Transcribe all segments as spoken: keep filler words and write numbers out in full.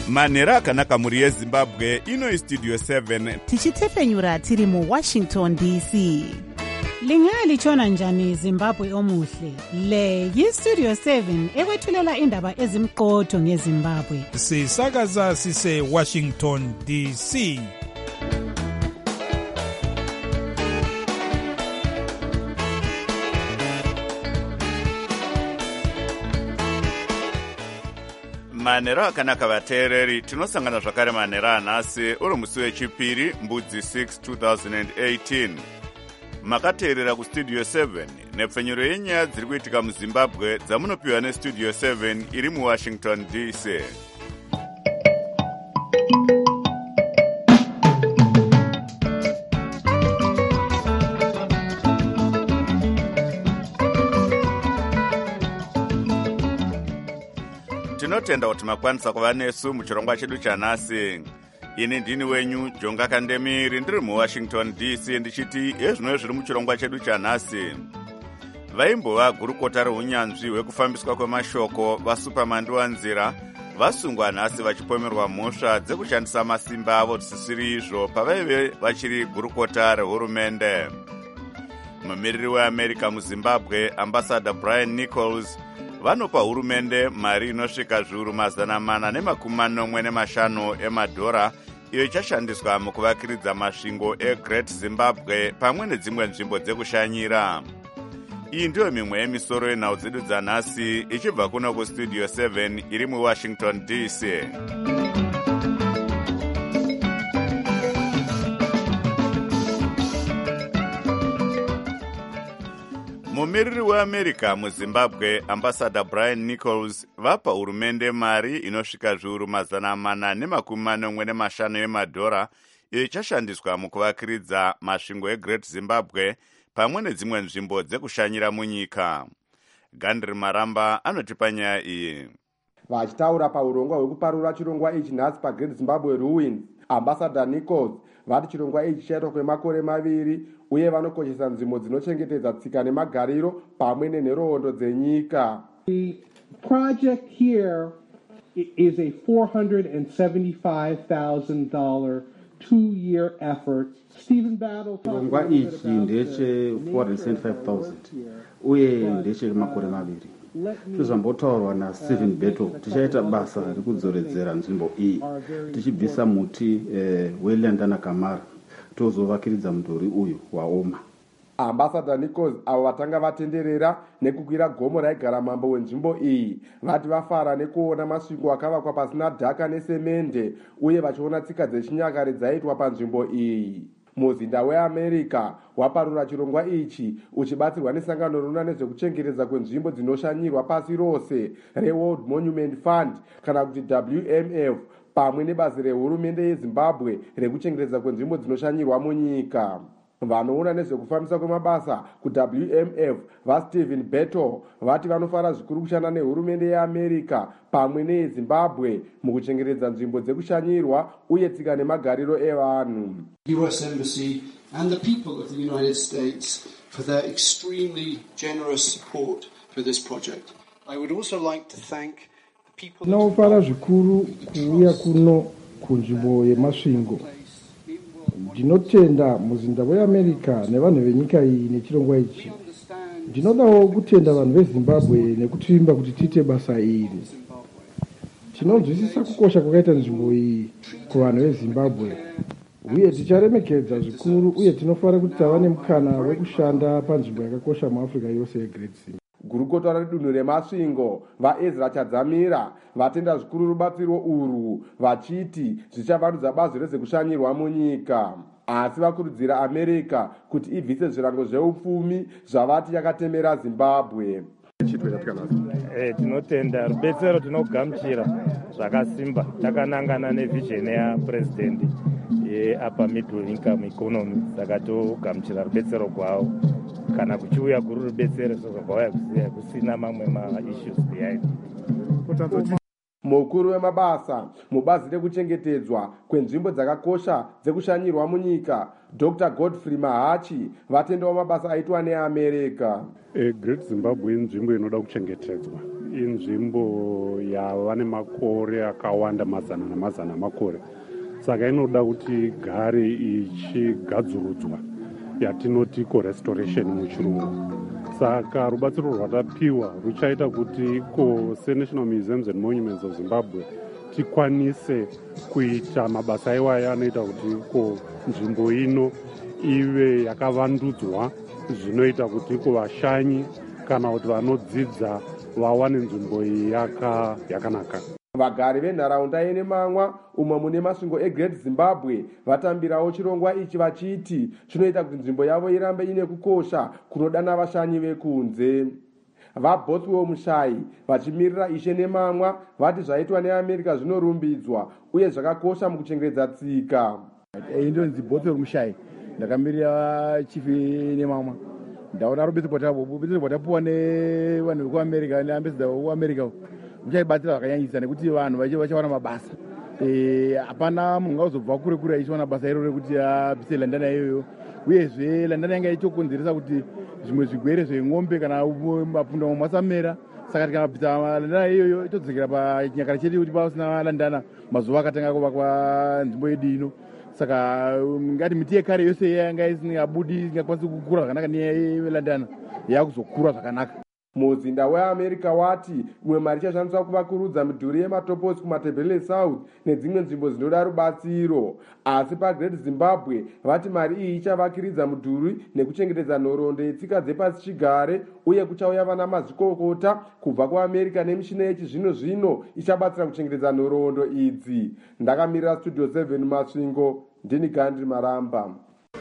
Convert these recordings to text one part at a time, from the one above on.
manhero akanaka mhuri yezimbabwe. Ino istudio seven tichitefenyura tiri muwashington D C. Lingalitshona njani Zimbabwe omuhle? Le yistudio seven ekwethulela indaba ezimqotho ngeZimbabwe. Sisakaza sise Washington D C. manhero akanaka vateereri, tinosangana zvakare manhero anhasi uri musi wechipiri mbudzi six two thousand eighteen. Makateerera kustudio seven nepfenyuro yenyaya dziri kuitika muzimbabwe dzamunopiwa nestudio seven iri muwashington D C. Tinotenda kuti makwanisa kuva nesu muchirongwa chedu chanhasi. Ini ndini wenyu Jonga Kandemiri, ndiri muwashington D C, ndichiti ezvino zviri muchirongwa chedu chanhasi. Vaimbova gurukota reunyanzvi hwekufambiswa kwemashoko vaSuperman Wanzira vasungwa nhasi vachipomerwa mhosva dzekushandisa masimba avo zvisiri izvo pavaive vachiri gurukota rehurumende. Mumiriri weAmerica muZimbabwe, Ambassador Brian Nichols, vanopa hurumende mari inosvika zviuru mazana mana nemakumi manomwe nemashanu emadhora iyo ichashandiswa mukuvakiridza masvingo eGreat Zimbabwe pamwe nedzimwe nzvimbo dzekushanyira. Iyi ndiyo mimwe yemisoro yenhau dzedu dzanhasi ichibva kuno kustudio seven iri muwashington D C. Mumiriri weAmerica muZimbabwe, Ambassador Brian Nichols, vapa hurumende mari inosvika zviuru mazana mana nemakumi manomwe nemashanu emadhora iyo ichashandiswa mukuvakiridza masvingo eGreat Zimbabwe pamwe nedzimwe nzvimbo dzekushanyira munyika. Gandri Maramba anotipa nyaya iyi. Vachitaura paurongwa hwekuparura chirongwa ichi nhasi paGreat Zimbabwe Ruins, Ambassador Nichols vati chirongwa ichi chaitwa kwemakore maviri uye vanokoshesa nzvimbo dzinochengetedza tsika nemagariro pamwe nenhoroondo dzenyika. The project here is a four hundred seventy-five thousand dollars two-year effort. Stephen Battle chirongwa ichi ndeche four hundred seventy-five thousand uye ndeche makore maviri. Tizambotaurwa naStephen Battle tichaita basa rekudzoredzera nzvimbo iyi tichibvisa muti eh, weLandana Kamara tozovakiridza mudhuri uyu waoma. Ambassador Nichols avo vatanga vatenderera nekukwira gomo raigara mambo wenzvimbo iyi vati vafara nekuona masvingo akavakwa pasina dhaka nesemende uye vachiona tsika dzechinyakare dzaitwa panzvimbo iyi. Muzinda weAmerica waparura chirongwa ichi uchibatsirwa nesangano rinoona nezvekuchengetedza kwenzvimbo dzinoshanyirwa pasi rose reWorld Monument Fund kana kuti W M F pamwe nebazi rehurumende yeZimbabwe rekuchengetedza kwenzvimbo dzinoshanyirwa munyika. Vanoona nezvekufambisa kwemabasa kuW M F vaStephen Battle vati vanofara zvikuru kushanda nehurumende yeAmerica pamwe neyeZimbabwe mukuchengetedza nzvimbo dzekushanyirwa uye tsika nemagariro evanhu. U S Embassy and the people of the United States for their extremely generous support for this project. I would also like to thank the people. Tinofara zvikuru kuuya kuno kunzvimbo yemasvingo. Ndinotenda muzinda weAmerica nevanhu venyika iyi nechirongwa ichi. Ndinodawo kutenda vanhu veZimbabwe nekutivimba kuti tiite basa iri. Tinonzwisisa kukosha kwakaita nzvimbo iyi kuvanhu veZimbabwe uye ticharemekedza zvikuru uye tinofara kuti tava nemukana wekushanda panzvimbo yakakosha muAfrica yose yeGreat Zimbabwe. Gurukota redunhu remasvingo vaEzra Chadzamira vatenda zvikuru rubatsiro urwu vachiti zvichavandudza bazi rezvekushanyirwa munyika. Asi vakurudzira America kuti ibvise zvirango zveupfumi zvavati yakatemera Zimbabwe. Eh, tinotenda rubetsero tinogamuchira zvakasimba takanangana nevision yaPresident yeUpper Middle Income Economy saka togamuchira rubetsero kwavo kana kuchiuya kuri rubetsero sezvakauya kusina mamwe maissues behind. Mukuru wemabasa mubazi rekuchengetedzwa kwenzvimbo dzakakosha dzekushanyirwa munyika Doctor Godfrey Mahachi vatendawo mabasa aitwa neAmerica. E, Great Zimbabwe inzvimbo inoda kuchengetedzwa inzvimbo yava nemakore akawanda, mazana namazana makore, saka inoda kuti igare ichigadzurudzwa, yatinoti co-restoration muchirungu. Saka rubatsiro rwatapiwa ruchaita kuti ko seNational Museums and Monuments of Zimbabwe tikwanise kuita mabasa iwaya anoita kuti ko nzvimbo ino ive yakavandudzwa, zvinoita kuti ko vashanyi kana kuti vanodzidza vawane nzvimbo iyi yakanaka. Vagari venharaunda ine mamwa umwe mune masvingo eGreat Zimbabwe vatambirawo chirongwa ichi vachiti chinoita kuti nzvimbo yavo irambe ine kukosha kunodana vashanyi vekunze. VaBothwell Mushai vachimirira Ishe nemamwa vati zvaitwa neAmerica zvinorumbidzwa uye zvakakosha mukuchengetedza tsika. Indonzi Bothwell Mushai, ndakamirira chifi nemamwa. Ndaona rubetsero rwetapuwa rwetapuwa nevanhu vekuAmerica neambassador wekuAmerica muchaibatsira zvakanyanyisa nekuti vanhu vachawana mabasa. Hapana munhu angazobva kure kure achiwana basa iro rekuti abvise landana iyoyo, uyezve landana yanga ichokonzeresa kuti zvimwe zvigwere zvemombe kana mapunda mamwe asamera. Saka tikabvisa landana iyoyo itodzokera pachinyakare chedu kuti pasina landana mazuva akatanga kuvakwa nzvimbo yedu ino. Saka ngati miti yekare yose yanga isingabudi isingakwanisi kukura zvakanaka nelandana yakuzokura zvakanaka. Muzinda weAmerica wati umwe mari ichashandiswa kuvakurudza midhuri yematoposi kumatebhele South nedzimwe nzvimbo dzinoda rubatsiro. Asi paGreat Zimbabwe vati mari iyi ichavakiridza midhuri nekuchengetedza nhoroondo yetsika dzepasi chigare, uye kuchauya vana mazvikokota kubva kuAmerica nemishina yechizvino zvino ichabatsira kuchengetedza nhoroondo idzi. Ndakamirira Studio seven Masvingo, ndini Gandhi Maramba.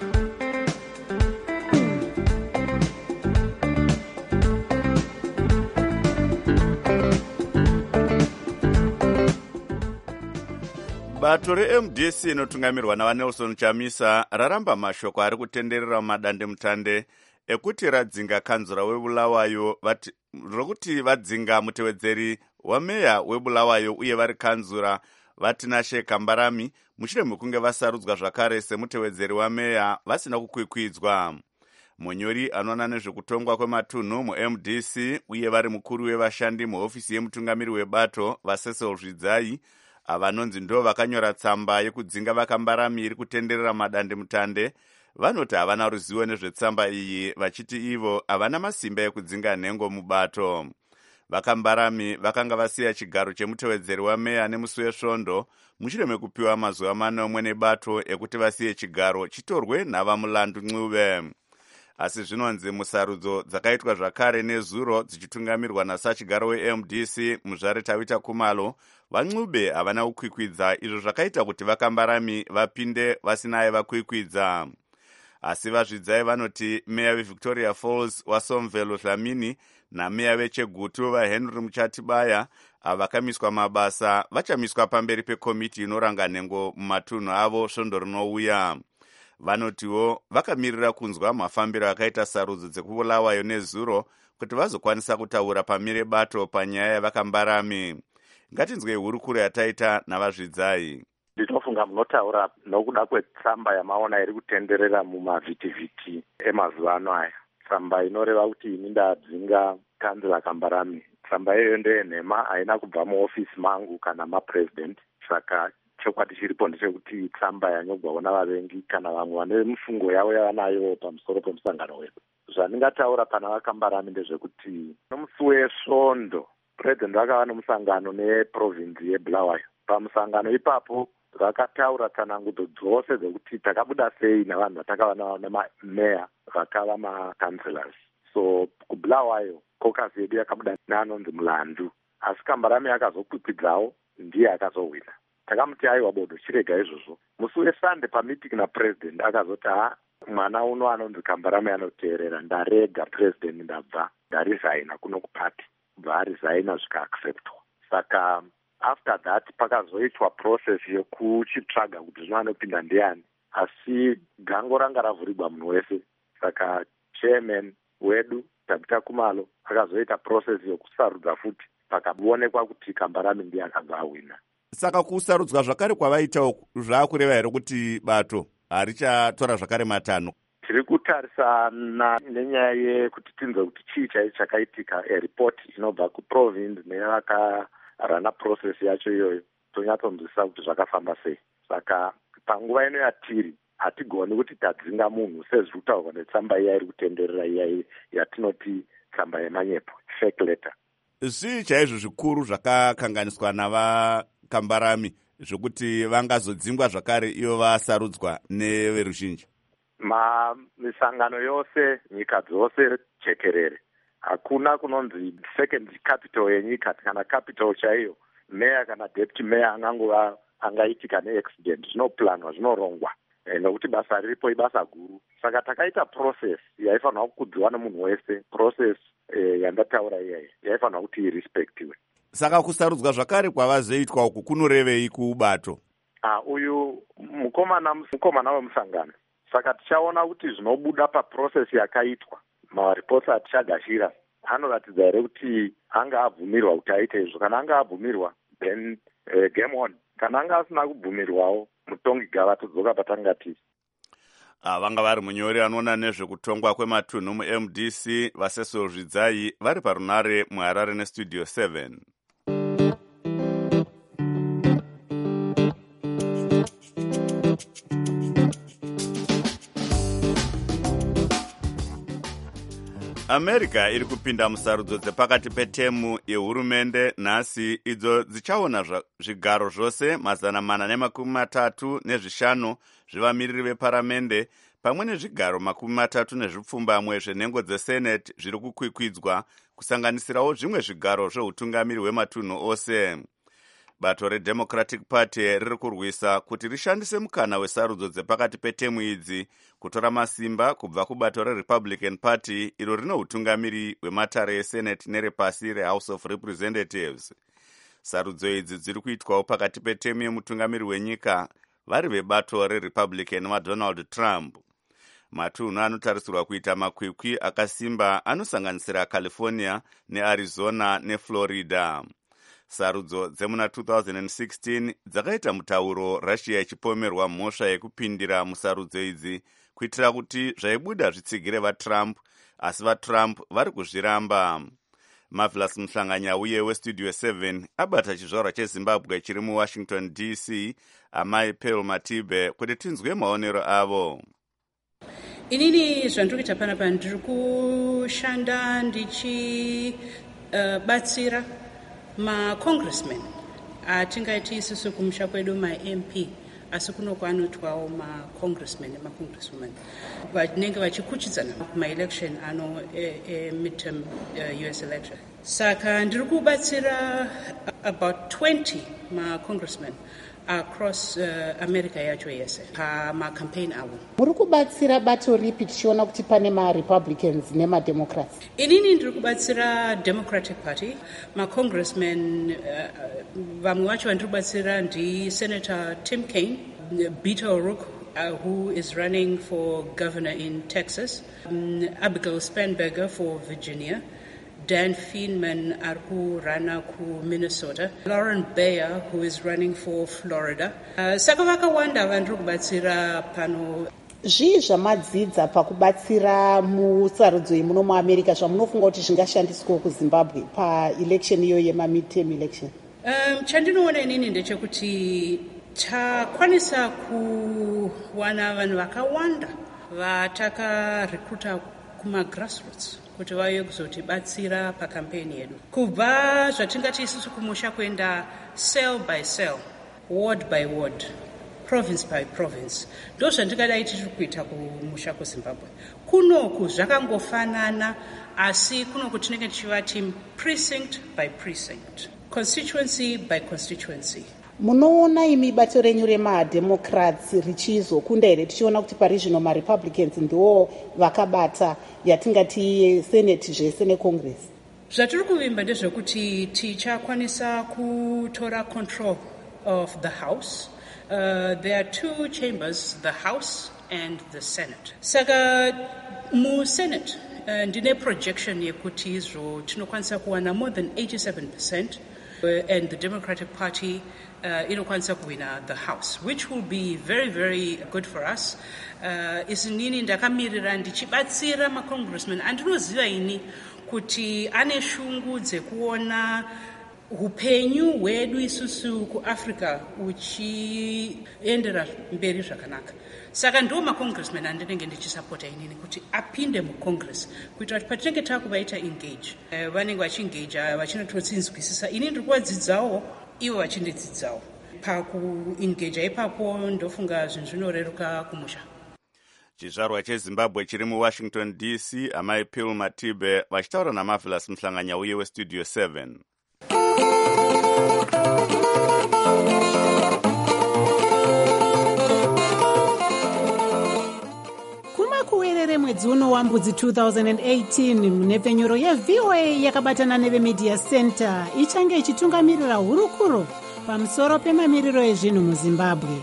Bato reM D C inotungamirwa navaNelson Chamisa raramba mashoko ari kutenderera mumadandemutande ekuti radzinga kanzura weBulawayo vati rokuti vadzinga mutevedzeri wameya weBulawayo uye vari kanzura vatinashe Kambarami mushure mekunge vasarudzwa zvakare semutevedzeri wameya vasina kukwikwidzwa. Munyori anoona nezvekutongwa kwematunhu muM D C uye vari mukuru wevashandi muhofisi yemutungamiri webato vaCecil Zvidzai avanonzi ndo vakanyora tsamba yekudzinga vakambarami iri kutenderera madandemutande vanoti havana ruzivo nezvetsamba iyi, vachiti ivo havana masimba ekudzinga nhengo mubato. Vakambarami vakanga vasiya chigaro chemutevedzeri wameya nemusi wesvondo mushure mekupiwa mazuva manomwe nebato ekuti vasiye chigaro chitorwe navamulandu Ncube. Asi zvinonzi musarudzo dzakaitwa zvakare nezuro dzichitungamirwa nasachigaro weM D C muzvare Tawita Kumalo vaNcube havana kukwikwidza, izvo zvakaita kuti vakambarami vapinde vasinaye vakwikwidza. Asi vaZvidzai vanoti meya weVictoria Falls waSomvelo Dlamini nameya veChegutu vaHenry Muchatibaya avakamiswa mabasa vachamiswa pamberi pekomiti inoranga nhengo mumatunhu avo svondo rinouya. Vanotiwo vakamirira kunzwa mafambiro akaita sarudzo dzekuBulawayo nezuro kuti vazokwanisa kutaura pamire bato panyaya yavakambarami. Ngatinzwe hurukuro yataita navaZvidzai. Ndinofunga munotaura nokuda kwetsamba yamaona iri kutenderera mumavhitivhiti emazuva ano aya. Tsamba inoreva kuti ini ndadzinga kanzura Kambarami. Tsamba iyoyo ndeyenhema, haina kubva muofisi mangu kana mapresident. Saka chokwadi chiripo ndechekuti tsamba yanyogwawo navavengi kana vamwe vane mifungo yavo yavanayo pamusoro pemusangano wedu. Zvandingataura pana vakambarami ndezvekuti nomusi wesvondo president vakava nomusangano neprovinzi yeBulawayo. Pamusangano ipapo vakataura tsanangudzo dzose dzekuti takabuda sei navanhu vatakava navo nemameya vakava makanselors. So kuBulawayo kokasi yedu yakabuda neanonzi mulandu, asi Kambarami akazokwikwidzwawo ndiye akazowina. Takamuti aiwa bodo chirega izvozvo. Musi weSunday pamiting napresident akazoti ha mwana uno anonzi Kambarami anoteerera, ndarega president ndabva ndarizaina kuno kupati. Bva arizaina zvikaacceptwa. Saka after that pakazoitwa process yekuchitsvaga kuti zvino anopinda ndiani, asi gango ranga ravhurirwa munhu wese. Saka chairman wedu Tawita Kumalo akazoita process yokusarudza futi, pakaonekwa kuti Kambarami ndiye akabva awina. Saka kusarudzwa zvakare kwavaitawo zvaakureva here kuti bato harichatora zvakare matanho? tiri kutarisana nenyaya yekuti tinzwe kuti chii chai chakaitika, eripoti inobva kuprovince nevakarana process yacho iyoyo, tonyatsonzwisisa kuti zvakafamba sei. Saka panguva ino yatiri hatigoni kuti tadzinga munhu sezviri kutaurwa netsamba iya iri kutenderera iya yatinoti tsamba yemanyepo, fake letter. Zvii chaizvo zvikuru zvakakanganiswa navakambarami zvokuti vangazodzingwa zvakare ivo vasarudzwa neveruzhinji? Ma misangano yose, nyika dzose jekerere, hakuna kunonzi second capital yenyika kana capital chaiyo, meya kana deputy meya angangova angaitika neaccident. Zvinoplanwa, zvinorongwa, nokuti basa riripo ibasa guru. Saka takaita process yaifanira kukudziwa nemunhu wese, process eh, yandataura iyayi yaifanira kuti irespectiwe. Saka kusarudzwa zvakare kwavazoitwa uku kunorevei kuubato? Ah, uyu mukomana mukomana wemusangano. Saka tichaona kuti zvinobuda paprocess yakaitwa, maripotsi atichagashira anoratidza here kuti anga abvumirwa kuti aite izvo. Kana anga abvumirwa, then uh, game on. Kana anga asina kubvumirwawo, mutongi gava todzoka patanga tiri. Ah, vanga vari munyori anoona nezvekutongwa kwematunhu mu-M D C Vaseso Zvidzai vari parunare muHarare nestudio seven. America iri kupinda musarudzo dzepakati petemu yehurumende nhasi, idzo dzichaona zvigaro zvose mazana mana nemakumi matatu nezvishanu zvevamiriri veparamende pamwe nezvigaro makumi matatu nezvipfumbamwe zvenhengo dzesenate zviri kukwikwidzwa, kusanganisirawo zvimwe zvigaro zveutungamiri hwematunhu ose. Bato reDemocratic Party riri kurwisa kuti rishandise mukana wesarudzo dzepakati petemu idzi kutora masimba kubva kubato reRepublican Party iro rino utungamiri hwematare eSenate nerepasi reHouse of Representatives. Sarudzo idzi dziri kuitwawo pakati petemu yemutungamiri wenyika vari vebato reRepublican vaDonald Trump. Matunhu anotarisirwa kuita makwikwi akasimba anosanganisira California neArizona neFlorida. Sarudzo dzemuna two thousand sixteen dzakaita mutauro Russia ichipomerwa mhosva yekupindira musarudzo idzi kuitira kuti zvaibuda zvitsigire vaTrump, asi vaTrump vari kuzviramba. Marvelous Mhlanganya uye westudio seven abata chizvarwa cheZimbabwe chiri muWashington D C, amai Pearl Matibe, kuti tinzwe maonero avo. Inini zvandiri kuita panapa ndiri kushanda ndichibatsira uh, ma-congressmen atingaiti isusu kumusha kwedu ma-M P, asi kunoko anoitwawo ma-congressmen nema-congresswomen vanenge vachikuchidzana kuma-election ano e-midterm uh, U S election. Saka ndiri kubatsira about twenty ma-congressmen across uh, America yacho yese pama-campaign avo. Muri kubatsira bato ripi tichiona kuti pane ma-Republicans nema-Democrats? Inini ndiri kubatsira Democratic Party. Ma-congressmen uh, vamwe vacho vandiri kubatsira ndi Senator Tim Kaine, Beto O'Rourke, uh, who is running for governor in Texas, um, Abigail Spanberger for Virginia, Dan Feinman ari kurana ku Minnesota, Lauren Bayer who is running for Florida. Uh, saka vakawanda vandiri kubatsira pano. Zvii zvamadzidza pakubatsira musarudzo iyi muno muAmerica zvamunofunga kuti zvingashandiswa kuZimbabwe pa-election iyo yema-midterm election? Um, chandinoona inini ndechekuti takwanisa kuwana vanhu vakawanda vatakarekruta kuma-grassroots kuti vauye kuzotibatsira pakampeni yedu, kubva zvatingati isusu kumusha kuenda cell by cell, ward by ward, province by province. Ndo zvandingadai tiri kuita kumusha kuZimbabwe. Kunoku zvakangofanana, asi kunoku tinenge tichivati precinct by precinct, constituency by constituency. Munoona imi bato renyu rema-Democrats richizokunda here tichiona kuti parizvino ma-Republicans ndiwo vakabata yatingati Senate zvese neCongress? Zvatiri kuvimba ndezvekuti tichakwanisa kutora control of the House. Uh, there are two chambers, the House and the Senate. Saka mu-Senate uh, ndine projection yekuti izvo tinokwanisa kuwana more than eighty-seven percent uh, and the Democratic Party uh, inokwanisa kuwina the House, which will be very, very good for us. Uh, isinini ndakamirira ndichibatsira macongressmen andinoziva ini kuti ane shungu dzekuona upenyu hwedu isusu kuAfrica uchiendera mberi zvakanaka. Saka ndo macongressmen andinenge ndichisapota inini kuti apinde mucongress kuitira kuti patinenge takuvaita engage uh, vanenge vachiengage vachinototsinzwisisa ini ndiri kuvadzidzawo ivo vachindidzidzawo pakuengage ipapo ndofunga zvinhu zvinoreruka kumusha. chizvarwa chezimbabwe chiri muwashington D C amai Phil Matibe vachitaura naMarvelous Muhlanganya uye westudio seven. kumakuwerere mwedzi uno wambudzi two thousand eighteen munepfenyuro yeV O A yakabatana nevemedia center ichange ichitungamirira hurukuro pamusoro pemamiriro ezvinhu muzimbabwe.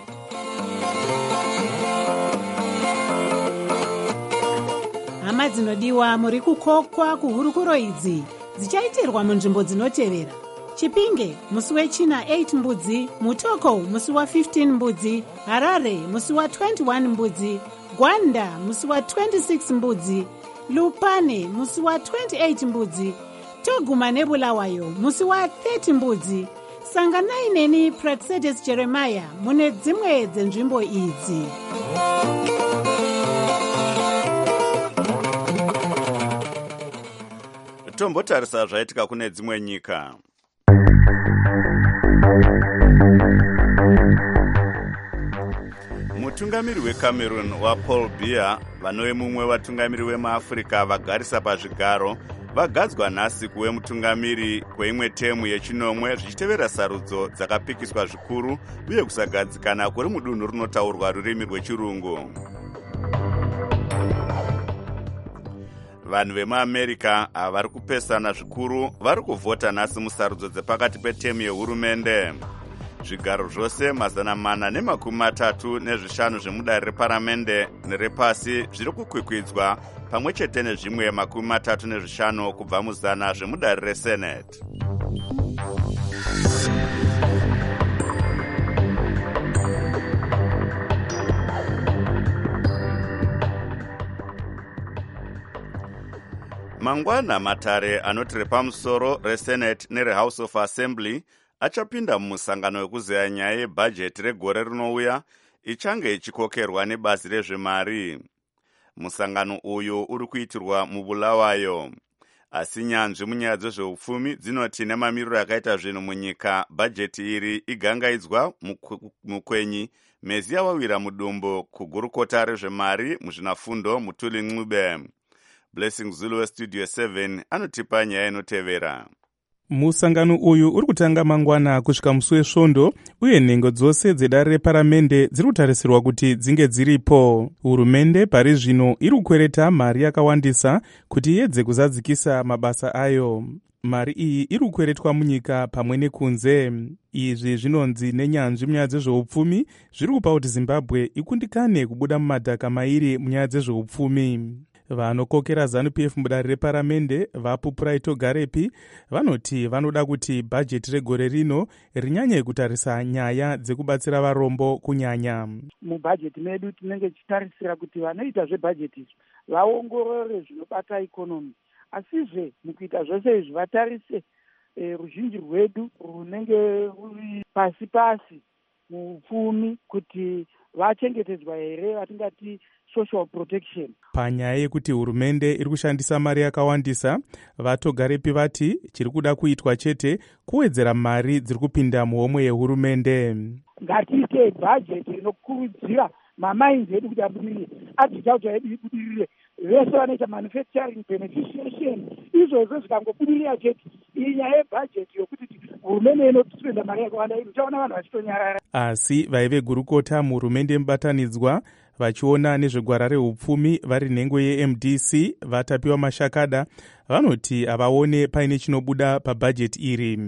hama dzinodiwa muri kukokwa kuhurukuro idzi dzichaitirwa munzvimbo dzinotevera: chipinge musi wechina eight mbudzi, mutoko musi wa fifteen mbudzi, harare musi wa twenty-one mbudzi, gwanda musi wa twenty-six mbudzi, lupane musi wa twenty-eight mbudzi, toguma nebulawayo musi wa thirty mbudzi. sanganai neni Praxedes Jeremiah mune dzimwe dzenzvimbo idzi. tombotarisa zvaitika kune dzimwe nyika. mutungamiri weCameroon waPaul Biya vanove mumwe vatungamiri vemuAfrica vagarisa pazvigaro vagadzwa nhasi kuve mutungamiri kweimwe temu yechinomwe zvichitevera sarudzo dzakapikiswa zvikuru uye kusagadzikana kuri mudunhu runotaurwa rurimi rwechirungu. vanhu vemuamerica vari kupesana zvikuru vari kuvhota nhasi musarudzo dzepakati petemu yehurumende. zvigaro zvose mazana mana nemakumi matatu nezvishanu zvemudare reparamende nerepasi zviri kukwikwidzwa pamwe chete nezvimwe makumi matatu nezvishanu kubva muzana zvemudare resenate. mangwana matare anoti repamusoro resenate nerehouse of assembly achapinda mumusangano wekuzeya nyaya yebhajeti regore rinouya ichange ichikokerwa nebazi rezvemari. musangano uyu uri kuitirwa mubulawayo, asi nyanzvi munyaya dzezveupfumi dzinoti nemamiriro akaita zvinhu munyika bhajeti iri igangaidzwa mukwenyi mezi yawawira mudumbu kugurukota rezvemari muzvinafundo Mutuli Ncube. Blessing Zulu westudio seven anotipa nyaya inotevera. musangano uyu uri kutanga mangwana kusvika musi wesvondo uye nhengo dzose dzedare reparamende dziri kutarisirwa kuti dzinge dziripo. hurumende pari zvino iri kukwereta mari yakawandisa kuti iedze kuzadzikisa mabasa ayo. mari iyi iri kukweretwa munyika pamwe nekunze. izvi zvinonzi nenyanzvi munyaya dzezveupfumi zviri kupa kuti zimbabwe ikundikane kubuda mumadhaka mairi munyaya dzezveupfumi. vanokokera ZANU-P F mudare reparamende vapupura itogarepi vanoti vanoda kuti bhajeti regore rino rinyanye kutarisa nyaya dzekubatsira varombo kunyanya. mubhajeti medu tinenge tichitarisira kuti vanoita zvebhajeti vaongorore zvinobata ikonomi, asizve mukuita zvose izvi vatarise e, ruzhinji rwedu runenge ruri pasi pasi muupfumi kuti vachengetedzwa here, vatingati social protection. panyaya yekuti hurumende iri kushandisa mari yakawandisa, vatogarepi vati chiri kuda kuitwa chete kuwedzera mari dziri kupinda muhomwe yehurumende. ngatiite bhajeti inokurudzira mamainzi edu kuti abudirire, agriculture edu ibudirire, vese vanoita manufacturing beneficiation, izvozvo zvikangobudirira chete. iyi nyaya yebhajeti yokuti hurumende inospenda mari yakawanda iyi uchaona vanhu vachitonyarara. asi vaive gurukota muhurumende mubatanidzwa vachiona nezvegwara reupfumi vari nhengo yeM D C vatapiwa mashakada vanoti havaone paine chinobuda pabhajeti iri.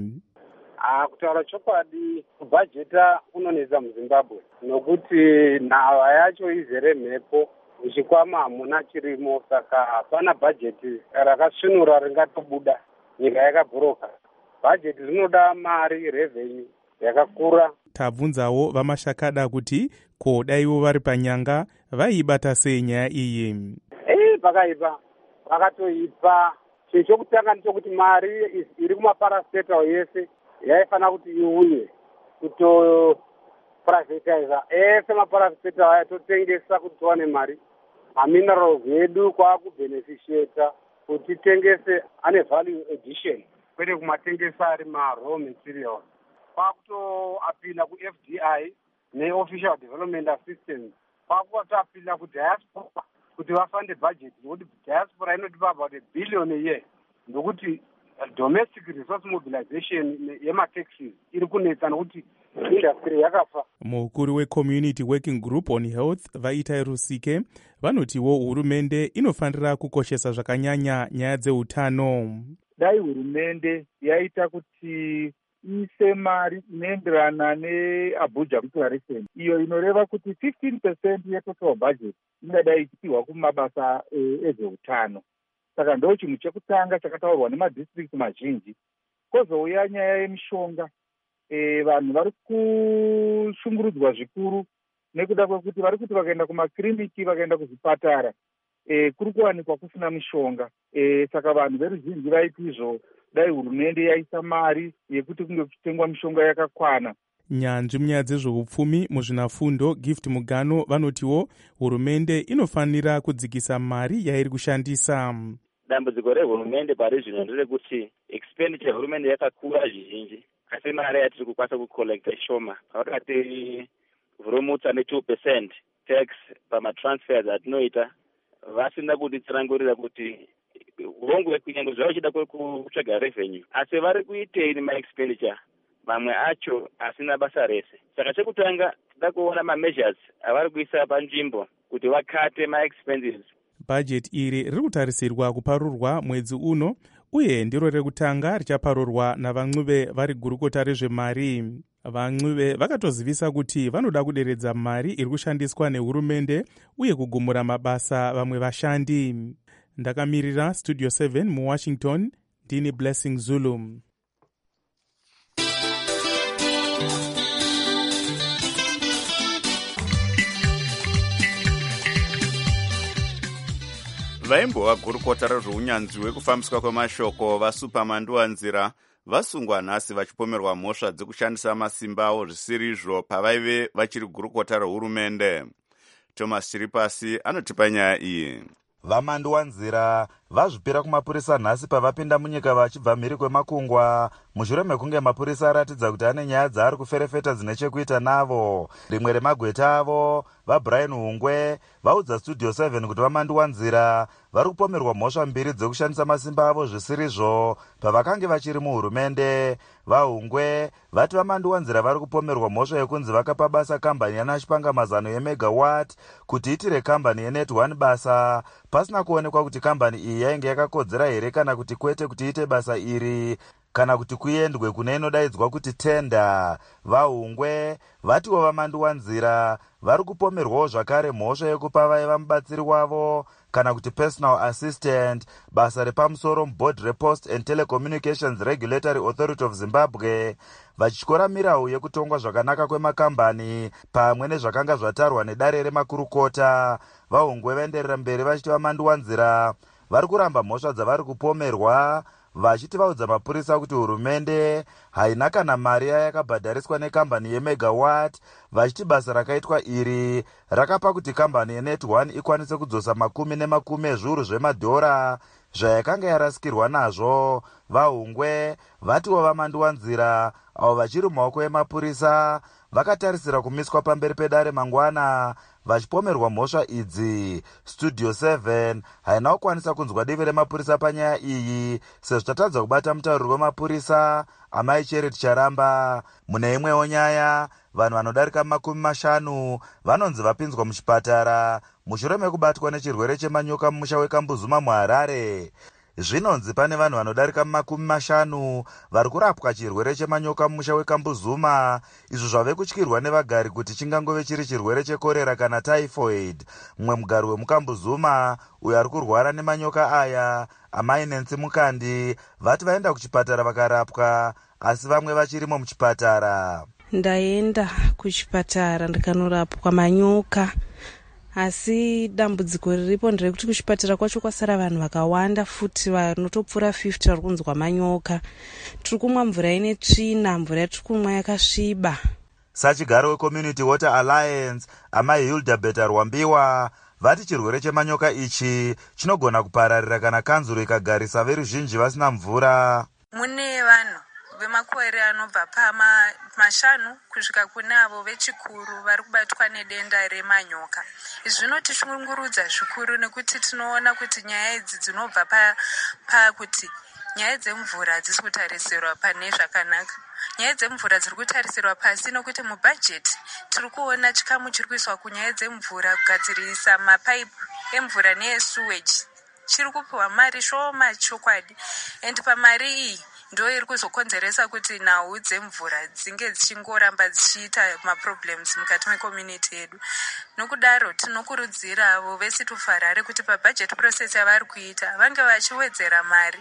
Ah, kutaura chokwadi kubhajeta unonetsa muZimbabwe nokuti nhava yacho izere mhepo, muchikwama hamuna chirimo, saka hapana bhajeti rakasvinura ringatobuda, nyika yakabhuroka. bhajeti rinoda mari, revenue yakakura. Tabvunzawo vamashakada kuti ko daiwo vari panyanga vaibata sei nyaya iyi. Eh, pakaipa vakatoipa. Chinhu chokutanga ndechekuti mari iri kumaparastatal yese yaifana kuti iuye kutoprivatiza ese maparastatal aya totengesa kuti tiwane mari. Maminerals edu kwakubenefisheta kuti tengese ane value addition kwete kumatengesa ari ma-raw materials. Kwakutoapila ku-F D I ne-official development assistance. Kwakutoapila ku-diaspora kuti vafande budget nokuti diaspora inotipa about a billion a year. Ndokuti domestic resource mobilization yema-taxes iri kunetsa nokuti industry yakafa. Mukuru we-Community Working Group on Health Vaitai Rusike vanotiwo hurumende inofanira kukoshesa zvakanyanya nyaya dzeutano. Dai hurumende yaita kuti ise mari inoenderana neAbuja Declaration iyo inoreva kuti fifteen percent yetotal budget ingadai ichipiwa kumabasa ezveutano. Saka ndo chinhu chekutanga chakataurwa nemadistrict mazhinji. Kozouya nyaya yemishonga. E, vanhu vari kushungurudzwa zvikuru nekuda kwekuti vari kuti vakaenda kumakliniki vakaenda kuzvipatara e, kuri kuwanikwa kusina mishonga. E, saka vanhu veruzhinji vaiti izvo dai hurumende yaisa mari yekuti kunge kuchitengwa mishonga yakakwana. Nyanzvi munyaya dzezveupfumi muzvinafundo Gift Mugano vanotiwo hurumende inofanira kudzikisa mari yairi kushandisa. Dambudziko rehurumende pari zvino nderekuti expenditure hurumende yakakura zvizhinji asi mari yatiri kukwanisa kucollecta shoma. Vakati vhurumutsa ne-two percent tax pamatransfers atinoita vasina kutitsanangurira kuti urongwe kunyange zvavo chida kutsvaga revenue asi vari kuitei nemaexpenditure mamwe acho asina basa rese. Saka chekutanga tida kuona ma-measures avari kuisa panzvimbo kuti vakate ma-expenses. Budget iri riri kutarisirwa kuparurwa mwedzi uno uye ndiro rekutanga richaparurwa navamwe vari gurukota rezvemari. Vamwe vakatozivisa kuti vanoda kuderedza mari iri kushandiswa nehurumende uye kugumura mabasa vamwe vashandi. Ndakamirira Studio seven muWashington, ndini Blessing Zulu. Vaimbova gurukota rezveunyanzvi hwekufambiswa kwemashoko vaSupamanduwanzira vasungwa nhasi vachipomerwa mhosva dzekushandisa masimba avo zvisirizvo pavaive vachiri gurukota rehurumende. Thomas Chiripasi anotipa nyaya iyi. Vamanduwanzira vazvipira kumapurisa nhasi pavapinda munyika vachibva mhiri kwemakungwa mushure mekunge mapurisa aratidza kuti ane nyaya dzaari kuferefeta dzine chekuita navo. Rimwe remagweta avo vaBrian Hungwe vaudza Studio seven kuti vamanduwanzira vari kupomerwa mhosva mbiri dzekushandisa masimba avo zvisirizvo pavakange vachiri muhurumende. VaHungwe vati vamanduwanzira vari kupomerwa mhosva yekunzi vakapa basa kambani yanachipanga mazano yemegawatt kuti itire kambani yenet one basa pasina kuonekwa kuti kambani iyi yainge yakakodzera here kana kuti kwete kuti ite basa iri kana kuti kuendwe kune inodaidzwa kuti tenda. VaHungwe vatiwo vamanduwanzira vari kupomerwawo zvakare mhosva yekupa vaiva mubatsiri wavo kana kuti personal assistant basa repamusoro muboard repost and telecommunications regulatory authority of Zimbabwe vachityora mirau yekutongwa zvakanaka kwemakambani pamwe nezvakanga zvatarwa nedare remakurukota. VaHungwe vaenderera mberi vachiti vamanduwanzira vari kuramba mhosva dzavari kupomerwa vachiti vaudza mapurisa kuti hurumende haina kana mari yayakabhadhariswa nekambani yemegawatt vachiti basa rakaitwa iri rakapa kuti kambani yenet one ikwanise kudzosa makumi nemakumi ezviuru zvemadhora zvayakanga yarasikirwa nazvo. VaHungwe vatiwo vamanduwanzira avo vachiri mumaoko emapurisa vakatarisira kumiswa pamberi pedare mangwana vachipomerwa mhosva idzi. Studio seven haina kukwanisa kunzwa divi remapurisa panyaya iyi sezvo tatadza kubata mutauriri wemapurisa Amai Charity Charamba. Mune imwewo nyaya vanhu vanodarika makumi mashanu vanonzi vapinzwa muchipatara mushure mekubatwa nechirwere chemanyoka mumusha weKambuzuma muHarare. zvinonzi pane vanhu vanodarika makumi mashanu vari kurapwa chirwere chemanyoka mumusha wekambuzuma, izvo zvave kutyirwa nevagari kuti chingangove chiri chirwere chekorera kana typhoid. Mumwe mugari wemukambuzuma uyo ari kurwara nemanyoka aya, amai Nancy Mukandi, vati vaenda kuchipatara vakarapwa, asi vamwe vachirimo muchipatara. Ndaenda kuchipatara ndikanorapwa manyoka, asi dambudziko riripo nderekuti kuchipatara kwacho kwasara vanhu vakawanda futi vanotopfuura fifty vari kunzwa manyoka. Tiri kumwa mvura ine tsvina, mvura yatiri kumwa yakasviba. Sachigaro weCommunity Water Alliance, amai Hilda Beta Rwambiwa, vati chirwere chemanyoka ichi chinogona kupararira kana kanzuro ikagarisa veruzhinji vasina mvura. Mune vanhu vemakore anobva pamashanu kusvika kune avo vechikuru vari kubatwa nedenda remanyoka. Izvi zvinotishungurudza zvikuru nekuti tinoona kuti nyaya idzi dzinobva pakuti pa nyaya dzemvura hadzisi kutarisirwa pane zvakanaka. Nyaya dzemvura dziri kutarisirwa pasi nokuti mubhajeti tiri kuona chikamu chiri kuiswa kunyaya dzemvura kugadzirisa mapaipi emvura neesewage chiri kupiwa mari shoma chokwadi, and pamari iyi ndo iri kuzokonzeresa kuti nhau dzemvura dzinge dzichingoramba dzichiita maproblems mukati mecommunity yedu. Nokudaro tinokurudzira avo vesitu Farare kuti pabudget process yavari kuita vange vachiwedzera mari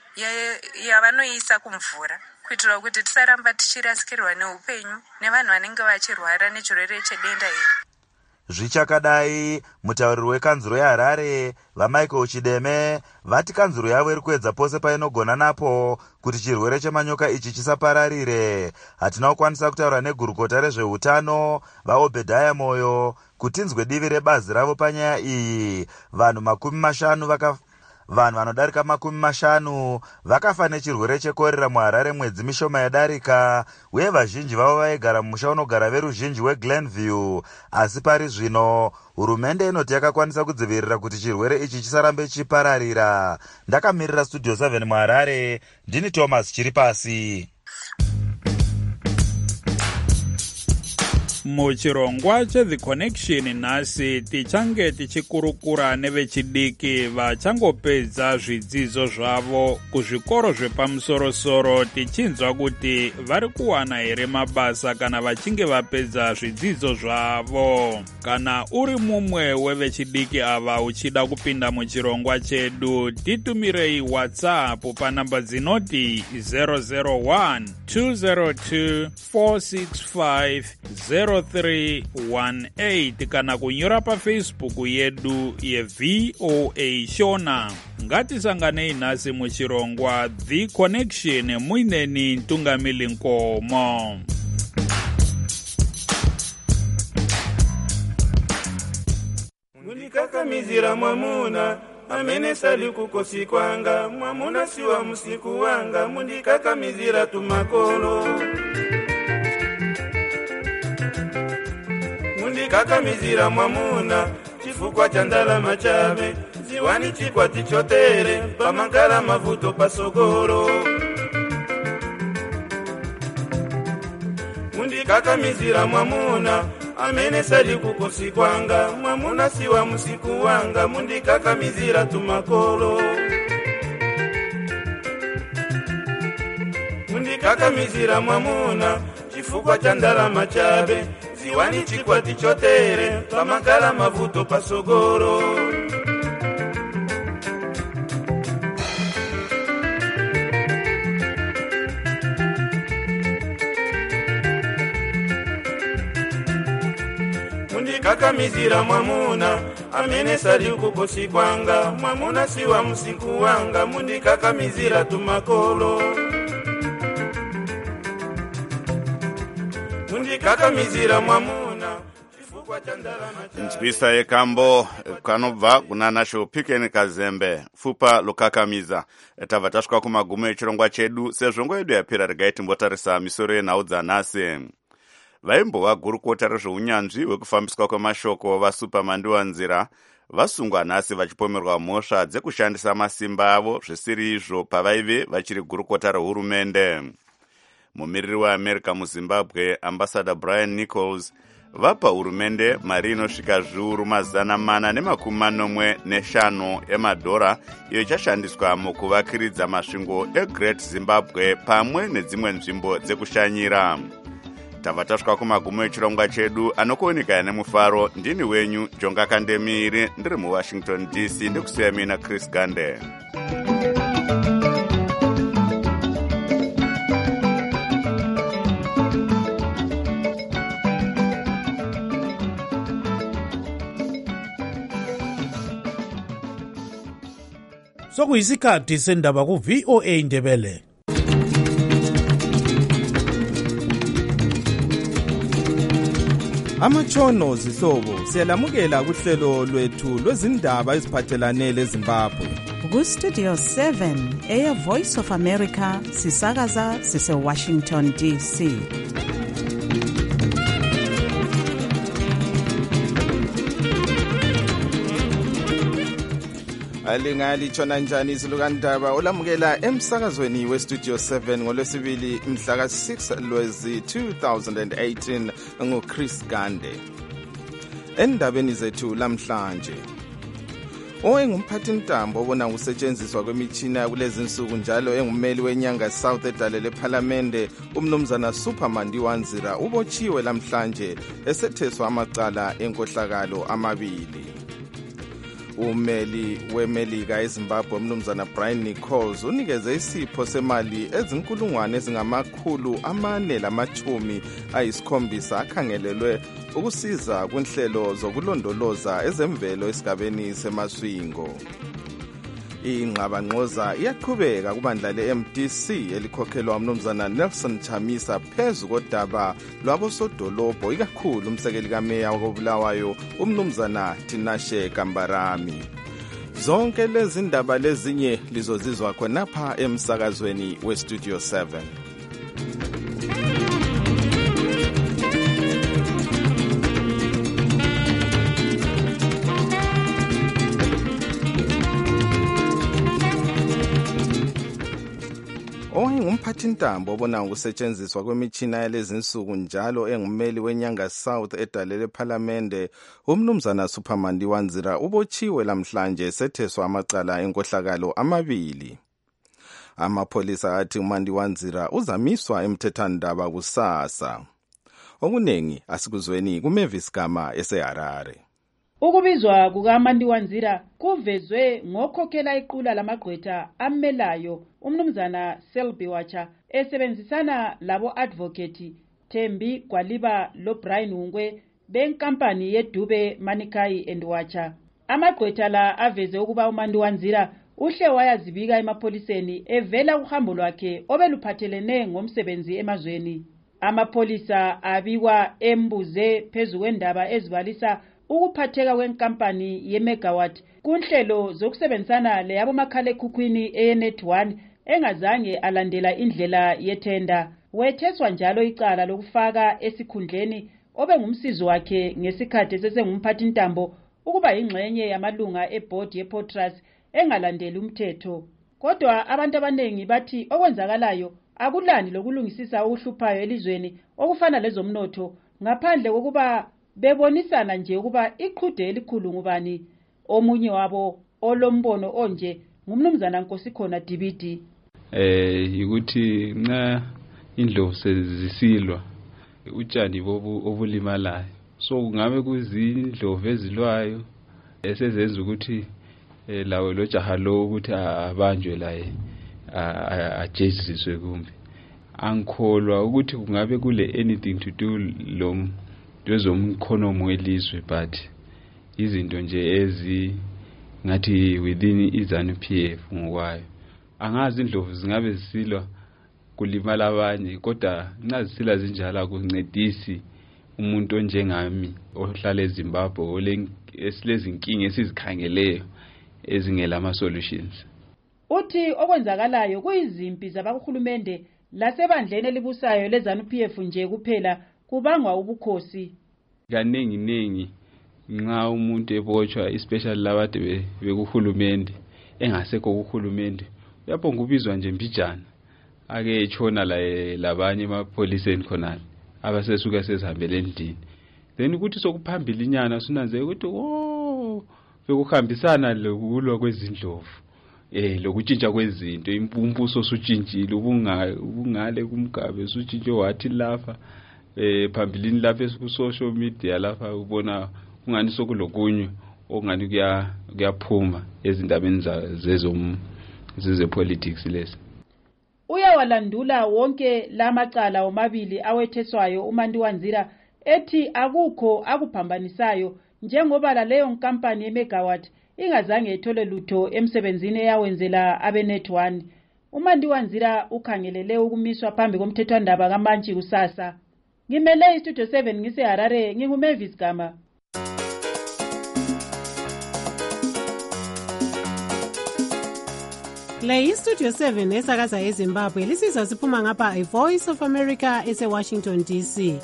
yavanoisa kumvura kuitira kuti tisaramba tichirasikirwa neupenyu nevanhu vanenge vachirwara nechirwere chedenda iri. Zvichakadai, mutauriri wekanzuro yeHarare vaMichael Chideme vati kanzuro yavo iri kuedza pose painogona napo kuti chirwere chemanyoka ichi chisapararire. Hatina kukwanisa kutaura negurukota rezveutano vaObedhaya Moyo kuti tinzwe divi rebazi ravo panyaya iyi. Vanhu makumi mashanu vaka vanhu vanodarika makumi mashanu vakafa nechirwere chekorera muHarare mwedzi mishoma yadarika, uye vazhinji vavo vaigara mumusha unogara veruzhinji weGlenview. Asi pari zvino hurumende inoti yakakwanisa kudzivirira kuti chirwere ichi chisarambe chipararira. Ndakamirira Studio seven muHarare, ndini Thomas Chiripasi. Muchirongwa cheThe Connection nhasi tichange tichikurukura nevechidiki vachangopedza zvidzidzo zvavo kuzvikoro zvepamusorosoro, tichinzwa kuti vari kuwana here mabasa kana vachinge vapedza zvidzidzo zvavo. Kana uri mumwe wevechidiki ava uchida kupinda muchirongwa chedu, titumirei WhatsApp panamba dzinoti zero zero one two zero two four six five zero three one eight kana kunyora paFacebook yedu yeV O A Shona. Ngatisanganei nhasi muchirongwa The Connection muineni Ntungamili Nkomo. Mundikakamizira mwamuna amene sali kukosi kwanga, mwamuna siwa musiku wanga, mundikakamizira tumakolo. Mundikakamizira mwamuna chifukwa cha ndalama chabe, ziwani chikwati chotere pamangala mavuto pasogoro. Mundikakamizira mwamuna amene sali kukosi kwanga, mwamuna siwa musiku wanga, mundikakamizira tumakolo. Mundikakamizira mwamuna chifukwa cha ndalama chabe, ziwani chikwati chotere pamangala mavuto pasogoro. Mundikakamizira mwamuna amene sali kukosi kwanga, mwamuna siwa musiku wanga, mundikakamizira tumakolo. Mundikakamizira mwamuna chifukwa cha ndalama chabe. Nzwisa yekambo kanobva kuna Nasho Piken Kazembe fupa lokakamiza. Tava tasvika kumagumo echirongwa chedu, sezvongo yedu yapera regai timbotarisa misoro yenhau dzanhasi. Vaimbova gurukota rezveunyanzvi hwekufambiswa kwemashoko vaSupermandiwa Nzira vasungwa nhasi vachipomerwa mhosva dzekushandisa masimba avo zvisiri izvo pavaive vachiri gurukota rehurumende. Mumiriri weAmerica muZimbabwe, Ambassador Brian Nichols, vapa hurumende mari inosvika zviuru mazana mana nemakumi manomwe neshanu emadhora iyo ichashandiswa mukuvakiridza masvingo egreat zimbabwe pamwe nedzimwe nzvimbo dzekushanyira. Tava tasvika kumagumo echirongwa chedu anokuoneka nemufaro. Ndini wenyu Jonga Kandemiri, ndiri muWashington D C, ndikusiya mina Chris Gande. Sokuyisikhathi sendaba ku V O A Ndebele. Amatshono zihlobo siyalamukela kuhlelo lwethu lwezindaba eziphathelane leZimbabwe. Ku Studio seven eya Voice of America sisakaza sise Washington D C. Alingali chona njani izilukandaba olamukela emsakazweni we Studio seven ngolwesibili mhla ka six Lwezi two thousand eighteen ngo Chris Gande. Endabeni zethu lamhlanje, owengumphathi ntambo obona ukusetshenziswa kwemitshina kulezi insuku njalo engumeli wenyanga South edalele parliamente umnumzana Superman Diwanzira ubotshiwe lamhlanje esetheswa amacala enkohlakalo amabili. Umeli wemelika eZimbabwe umnumzana Brian Nichols unikeze isipho semali ezinkulungwane ezingamakhulu amane lamachumi ayisikhombisa akhangelelwe ukusiza kunhlelo zokulondoloza ezemvelo esigabeni semaswingo. Ingqabangqoza iyaqhubeka kubandla le-M D C elikhokhelwa umnumzana Nelson Chamisa phezu kodaba lwabosodolobho ikakhulu umsekeli kameya wakobulawayo umnumzana Tinashe Kambarami. Zonke lezi ndaba lezinye lizozizwa khonapha emsakazweni we Studio seven. Umphathi ntambo obona ukusetshenziswa kwemitshina yalezi insuku njalo engumeli wenyanga South edalele parliamente umnumzana Superman Diwanzira ubotshiwe lamhlanje esetheswa amacala enkohlakalo amabili. Amapholisa athi uMandiwanzira uzamiswa emthethandaba kusasa. Okunengi asikuzweni kuMavis Gama eseHarare. Ukubizwa kukaMandiwanzira kuvezwe ngokhokhela iqula lamagqwetha amelayo umnumzana Selby Wacha esebenzisana labo advocate Thembi Gwaliba lo Brian Hungwe benkampani yeDube Manikai and Wacha. Amagqwetha la aveze ukuba uMandiwanzira uhle wayazibika emapholiseni evela uhambo lwakhe obeluphathelene ngomsebenzi emazweni. Amapholisa abikwa embuze phezu kwendaba ezibalisa ukuphatheka kwenkampani yeMegawatt kunhlelo zokusebenzisana leyabo makhalekhukhwini eNet one engazange alandela indlela yethenda. Wetheswa njalo icala lokufaka esikhundleni obengumsizi wakhe ngesikhathi sesengumphathi ntambo ukuba ingxenye yamalunga eboard yePortras engalandeli umthetho. Kodwa abantu abanengi bathi okwenzakalayo akulani lokulungisisa ukuhluphayo elizweni okufana lezomnotho ngaphandle kokuba bebonisana nje ukuba iqhude elikhulu ngubani. Omunye wabo olombono onje ngumnumzana Nkosikhona D B D. Eh ukuthi nxa indlovu sezisilwa utshani bobu obulimalayo, so kungabe kuzindlovu ezilwayo esezenza ukuthi lawo lo jaha lo ukuthi abanjwe laye ajeziswe. Kumbe angikholwa ukuthi kungabe kule anything to do lo lwezomkhonomo welizwe, but izinto nje ezi ngathi within izanu P F ngokwayo. Angazi indlovu zingabe zisilwa kulimala abanye, kodwa nxa zisila zinjalo akuncedisi umuntu onjengami ohlala eZimbabwe olezinkinga esizikhangeleyo ezingela ama solutions. Uthi okwenzakalayo kuyizimpi zabakuhulumende lasebandleni elibusayo lezanu P F nje kuphela kubangwa ubukhosi. Kaningi ningi nxa umuntu ebotshwa especially labade bekuhulumende engasekho kuhulumende uyabonga ubizwa nje mbijana ake etshona la labanye emapholiseni khonale abasesuka sezihambele endini. then ukuthi sokuphambili inyana sunanze ukuthi oh bekuhambisana lokulwa kwezindlovu eh lokutshintsha kwezinto impumbuso sutshintshile ubunga ubungale kumgabe sutshintshe wathi lapha eh phambilini lapha ku social media lapha ubona ungani sokulokunye okungani kuya kuyaphuma ezindabeni zezom zeze politics lesi. Uyawalandula wonke lamacala omabili awetheswayo uMandiwanzira ethi akukho akuphambanisayo njengoba la leyo nkampani yemegawatt ingazange ethole lutho emsebenzini eyawenzela abenet one. uMandiwanzira ukhangelele ukumiswa phambi komthethwandaba kaMantshi kusasa. Ngimele istudio seven ngise Harare, nginguMavis Gama. Le istudio seven esakaza eZimbabwe lisizwa siphuma ngapha iVoice of America ese-Washington D C.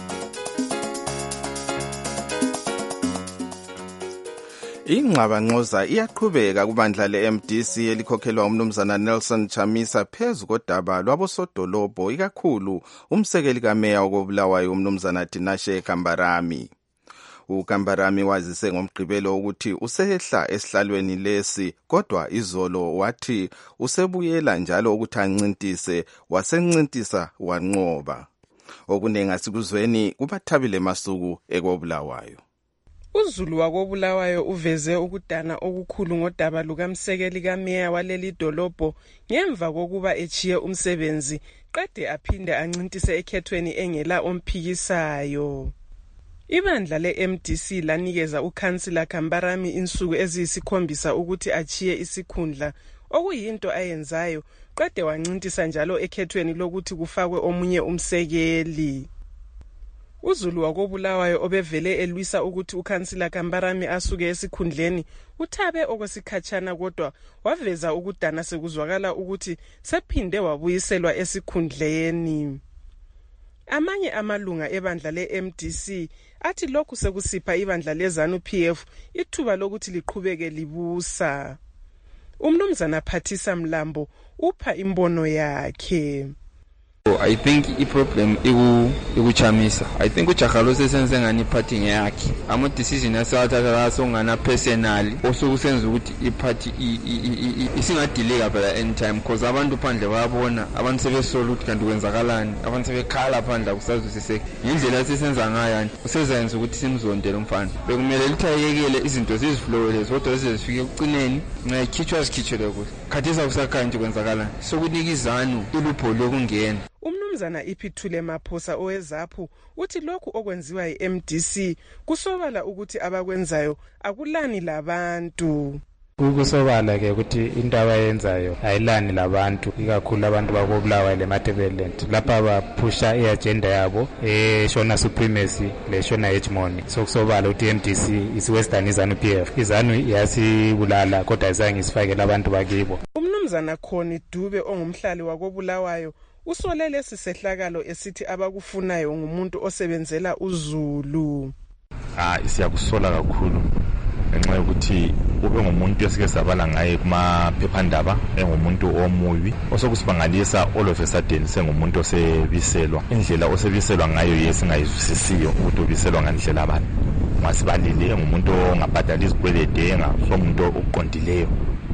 Ingxabangxoza iyaqhubeka kubandla le-M D C elikhokhelwa umnumzana Nelson Chamisa phezu kodaba lwabosodolobho ikakhulu umsekeli kameya wokobulawayo umnumzana Tinashe Kambarami. uKambarami wazise ngomgqibelo ukuthi usehla esihlalweni lesi kodwa izolo wathi usebuyela njalo ukuthi ancintise wasencintisa wanqoba. Okuningi asikuzweni kubathabile masuku ekobulawayo. uZulu wakobulawayo uveze ukudana okukhulu ngodaba lukamsekeli kameya waleli dolobho ngemva kokuba echiye umsebenzi qede aphinde ancintise ekhethweni engela omphikisayo. Ibandla le-M D C lanikeza ukhansila Kambarami insuku eziyisikhombisa ukuthi achiye isikhundla okuyinto ayenzayo qede wancintisa njalo ekhethweni lokuthi kufakwe omunye umsekeli. uZulu wakobulawayo obevele elwisa ukuthi ukhansila Kambarami asuke esikhundleni uthabe okwesikhatshana kodwa waveza ukudana sekuzwakala ukuthi sephinde wabuyiselwa esikhundleni. Amanye amalunga ebandla le-M D C athi lokhu sekusipha ibandla leZANU P F ithuba lokuthi liqhubeke libusa. Umnumzana Phathisa Mlambo upha imbono yakhe. I think i-problem iku ikuchamisa. I think uJagalo sesenze ngani iphathi ngeyakhe. Ama decision asewathatha laso ngana personal osokusenza ukuthi iphathi isingadelay phela anytime because abantu phandle bayabona abantu sebesola ukuthi kanti kwenzakalani abantu sebekhala phandle kusazwisiseke indlela sesenza ngayo usezenza ukuthi simzondele umfana bekumele lithayekele izinto ziziflowele kodwa zizifike ekucineni ngayikhitshwa zikhitshele kuhle khathisa kusakhanje kwenzakalani sokunika izanu ilupho lokungena. Umnumzana Iphithule Maphosa owezaphu uthi lokhu okwenziwa yi-M D C kusobala ukuthi abakwenzayo akulani labantu. Ukusobala ke ukuthi into abayenzayo ayilani labantu ikakhulu abantu bakobulawayo leMatabeleland lapha baphusha iagenda yabo eshona supremacy leshona hegemony. Sokusobala ukuthi i-M D C isiwestern iZANU P F iZANU yasibulala kodwa ayizange isifakele abantu bakibo. Umnumzana Khoni Dube ongumhlali wakobulawayo usolele sisehlakalo esithi abakufunayo ngumuntu osebenzela uZulu. Ah isiyakusola kakhulu ngenxa yokuthi ube ngumuntu esike sabala ngaye kuma phephandaba engumuntu omubi osokusibangalisa all of a sudden sengumuntu osebiselwa indlela osebiselwa ngayo yesingayizwisisiyo ukuthi ubiselwa ngandlela abani masibalile ngumuntu ongabhadala izikwelede engasomuntu oqondileyo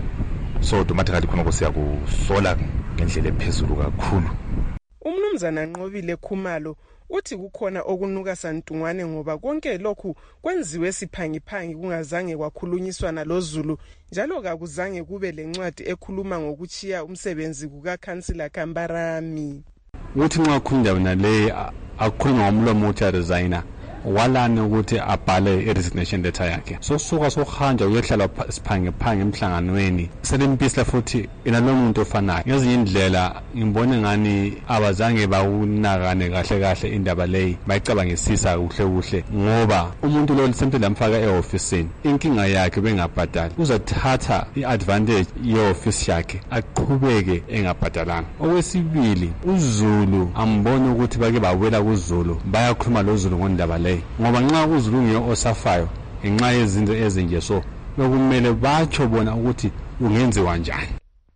so automatically khona kusiyakusola ngendlela ephezulu kakhulu. Umnumzana Nqobile Khumalo uthi kukhona okunuka santungwane ngoba konke lokhu kwenziwe siphangiphangi kungazange kwakhulunyiswana loZulu njalo kakuzange kube lencwadi ekhuluma ngokuchiya umsebenzi kukaKhansila Kambarami. Uthi nxa khunda nale akhuluma ngomlomo uthi resigner walani ukuthi abhale i-resignation letter yakhe sosuka sohanja uyehlala siphange phange emhlanganweni selempisa futhi inalo muntu ofanayo ngezinye indlela ngibone ngani abazange bawunakane kahle kahle indaba leyi bayicabangisisa kuhle kuhle ngoba umuntu lo lisemphela amfaka e-officeini inkinga yakhe bengabhadali uzathatha i-advantage ye-office yakhe aqhubeke engabhadalanga. Okwesibili uZulu ambone ukuthi bake bawela kuZulu bayakhuluma loZulu ngondaba leyi ngoba nxa uZulu ngiyo osafayo ngenxa yezinto ezinje so bekumele batsho bona ukuthi ungenziwa njani.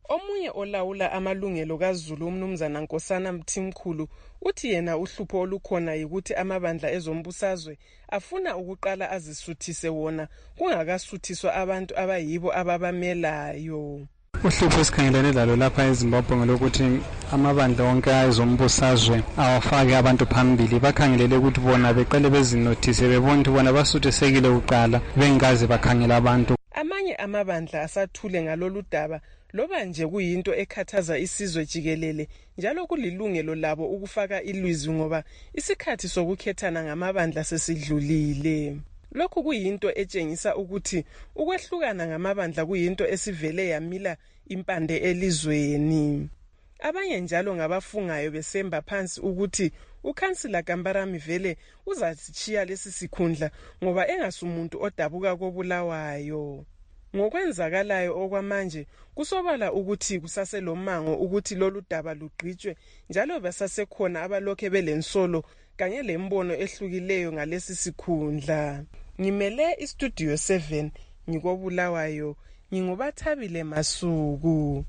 Omunye olawula amalungelo kaZulu umnumzana Nkosana Mthimkhulu uthi yena uhlupho olukhona yikuthi amabandla ezombusazwe afuna ukuqala azisuthise wona kungakasuthiswa abantu abayibo ababamelayo. Uhlupho esikhangelene lalo lapha eZimbabwe ngelokuthi amabandla onke ezombusazwe awafake abantu phambili bakhangelele ukuthi bona beqale bezinothise bebona ukuthi bona basuthisekile kuqala bengaze bakhangela abantu. Amanye amabandla asathule ngalolu daba loba nje kuyinto ekhathaza isizwe jikelele njalo kulilungelo labo ukufaka ilizwi ngoba isikhathi sokukhethana ngamabandla sesidlulile. Lokhu kuyinto etshengisa ukuthi ukwehlukana ngamabandla kuyinto esivele yamila impande elizweni. Abanye njalo ngabafungayo besemba phansi ukuthi uKhansila Kambarami vele uzazichiya lesi sikhundla ngoba engasumuntu odabuka kobulawayo. Ngokwenzakalayo okwamanje kusobala ukuthi kusaselomango ukuthi lolu daba lugqitshwe njalo basasekhona abalokhe belensolo kanye lembono ehlukileyo ngalesi sikhundla. Ngimele iStudio seven ngikobulawayo ngingubathabile Masuku.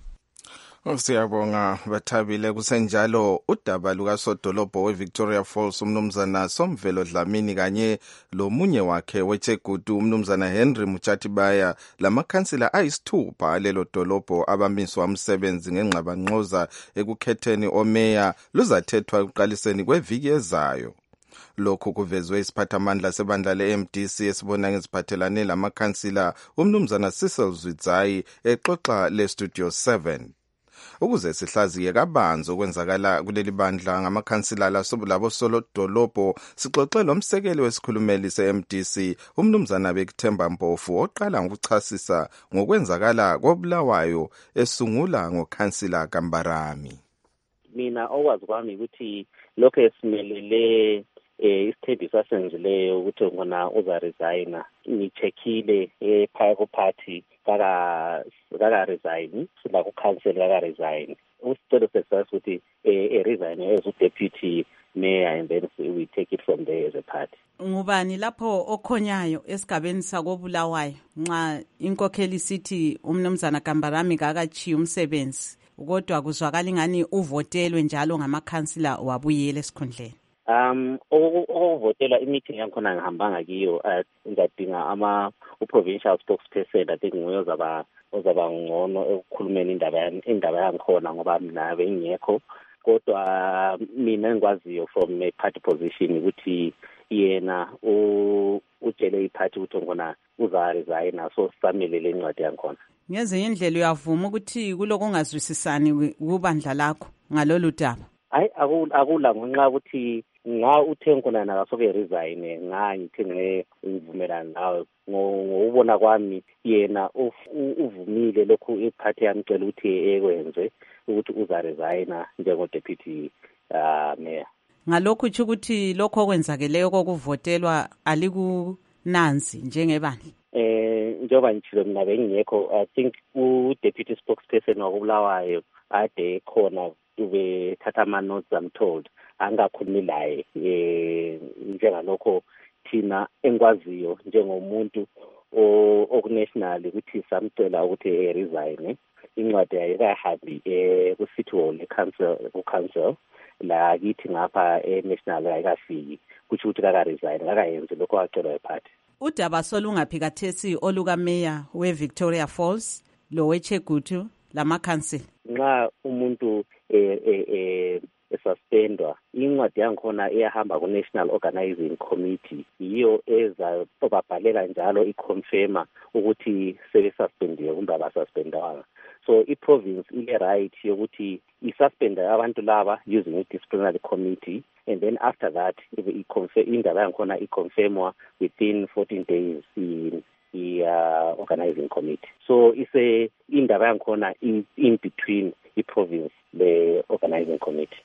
Siyabonga Bathabile. Kusenjalo udaba lukasodolobho weVictoria Falls umnumzana Somvelo Dlamini kanye lomunye wakhe weThegutu umnumzana Henry Muchatibaya lamakhansila ayisithupha alelo dolobho abamiswa umsebenzi ngengxabangxoza ekukhetheni omeya luzathethwa ekuqaliseni kweviki ezayo. Lokhu kuvezwe isiphathamandla sebandla le-M D C esibona ngeziphathelane lamakhansila umnumzana Cecil Zwidzayi exoxa leStudio seven. Ukuze sihlaziye kabanzi okwenzakala kuleli bandla ngamakhansila labo solo dolobho sixoxe lomsekeli wesikhulumeli se-M D C umnumzana Bekthemba Mpofu oqala ngokuchasisa ngokwenzakala kobulawayo esungula ngokhansila Kambarami. Mina okwazi kwami ukuthi lokho esimelele eh isithembiso asenzileyo ukuthi ngona uza resign ngicheckile ephaya ku party kaka kaka resign sila ku council kaka resign usicelo sesasa ukuthi eh resign as deputy mayor and then we take it from there as a party. Ngubani lapho okhonyayo esigabeni sakobulawayo nxa inkokheli sithi umnumzana Kambarami kakachi umsebenzi kodwa kuzwakala ingani uvotelwe njalo ngamakhansila wabuyela esikhundleni. Um okuvotela imeeting yakhona ngihambanga kiyo ngadinga ama uprovincial spokesperson I think nguye ozaba ozaba ngcono ekukhulumeni indaba indaba yangikhona ngoba mina bengekho kodwa mina ngikwaziyo from a party position ukuthi yena utshele iparty ukuthi ngona uza resign so sisamelele incwadi yangikhona. Ngeze indlela uyavuma ukuthi kuloko ungazwisisani kubandla lakho ngalolu daba. Hayi akula ngenxa ukuthi nga uthenkona nakasoke resign nga ngithe ngivumelana nawe ngobona kwami yena uvumile lokhu iparty yamcela ukuthi ekwenze ukuthi uza resign njengo deputy uh, mayor. Ngalokho uthi ukuthi lokho okwenzakeleyo kokuvotelwa alikunanzi njengebandla. Eh njoba ngichilo mina bengekho I think u deputy spokesperson wakubulawayo ade khona ube thatha ama notes I'm told angakhulumi laye eh njengalokho thina engwaziyo njengomuntu okunational ukuthi samcela ukuthi e resign incwadi ayikahambi eh ku city hall e council ku council la kithi ngapha e national ayikafiki kuthi ukuthi kaka resign akayenzi lokho acela eparty. Udaba solungaphikathesi oluka mayor weVictoria Falls lo weThegutu lamakhansila nxa umuntu eh eh esuspendwa incwadi yangikhona iyahamba ku National Organizing Committee yiyo eza babhalela njalo iconfirma ukuthi sebe suspendiwe kumbe abasuspendwanga. So iprovince ile right yokuthi isuspenda abantu laba using a disciplinary committee and then after that i-confirm indaba yangikhona iconfirmwa within fourteen days in the uh, organizing committee. So it's a indaba yangikhona in, in between i-province the organizing committee.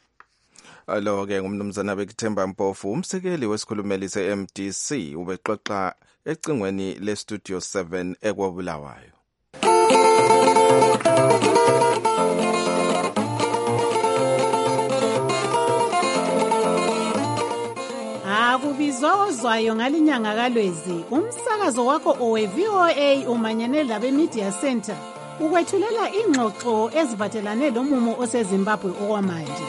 Alo ke ngumnumzana Bekthemba Mpofu umsekeli wesikhulumeli se-M D C ubexoxa ecingweni leStudio seven ekwabulawayo. Akubizwa ozwayo ngalinyanga kaLwezi umsakazo wakho owe V O A umanyene labe Media Center ukwethulela ingxoxo eziphathelane lomumo oseZimbabwe okwamanje.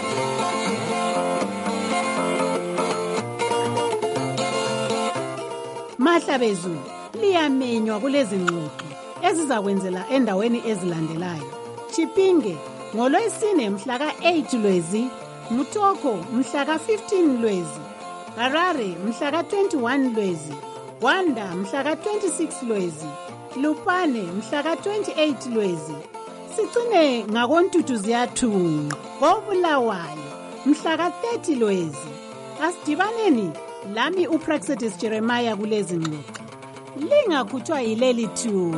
Mahlabezulu liyamenywa kulezi ngxoxo ezizakwenzela endaweni ezilandelayo. Chipinge ngolwesine mhla ka eight Lwezi, Mutoko mhla ka fifteen Lwezi, Harare mhla ka twenty-one Lwezi, Gwanda mhla ka twenty-six Lwezi, Lupane mhla ka twenty-eight Lwezi. Sigcine ngakoNtutu ziyathunqa koBulawayo mhla ka thirty Lwezi. Asidibaneni lami uPraxedis Jeremiah kulezi ngxoxo. Lingakhutshwa yileli thuba.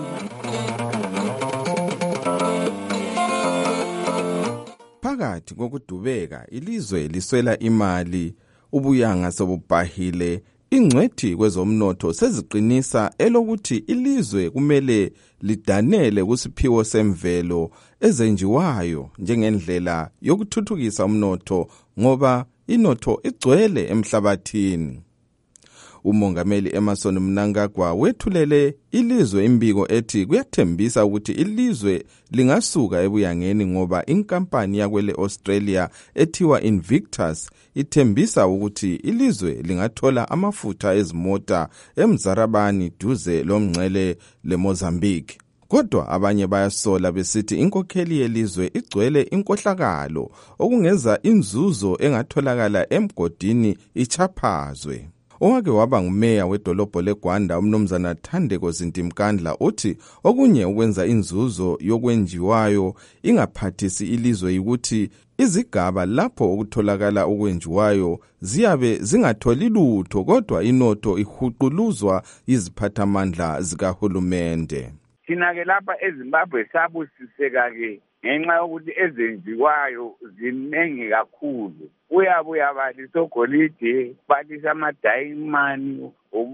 Phakathi kokudubeka ilizwe liswela imali, ubuyanga sobubhahile, ingcwethi kwezomnotho seziqinisa elokuthi ilizwe kumele lidanele kusiphiwo semvelo ezenjiwayo njengendlela yokuthuthukisa umnotho ngoba inotho igcwele emhlabathini. Umongameli Emmerson Mnangagwa wethulele ilizwe imbiko ethi kuyathembisa ukuthi ilizwe lingasuka ebuyangeni ngoba inkampani yakwele Australia ethiwa Invictus ithembisa ukuthi ilizwe lingathola amafutha ezimota eMzarabani duze lomngcele leMozambique. Kodwa abanye bayasola besithi inkokheli yelizwe igcwele inkohlakalo okungeza inzuzo engatholakala emgodini ichaphazwe. Owake waba ngumeya wedolobho leGwanda umnumzana Thandeko Zintimkandla uthi okunye ukwenza inzuzo yokwenjiwayo ingaphathisi ilizwe ukuthi izigaba lapho ukutholakala okwenjiwayo ziyabe zingatholi lutho kodwa inotho ihuquluzwa iziphathamandla zikahulumende. Thina ke lapha eZimbabwe sabusiseka ke ngenxa yokuthi ezenziwayo ziningi kakhulu. Uyabuya balisa ogolide, balisa amadayimani,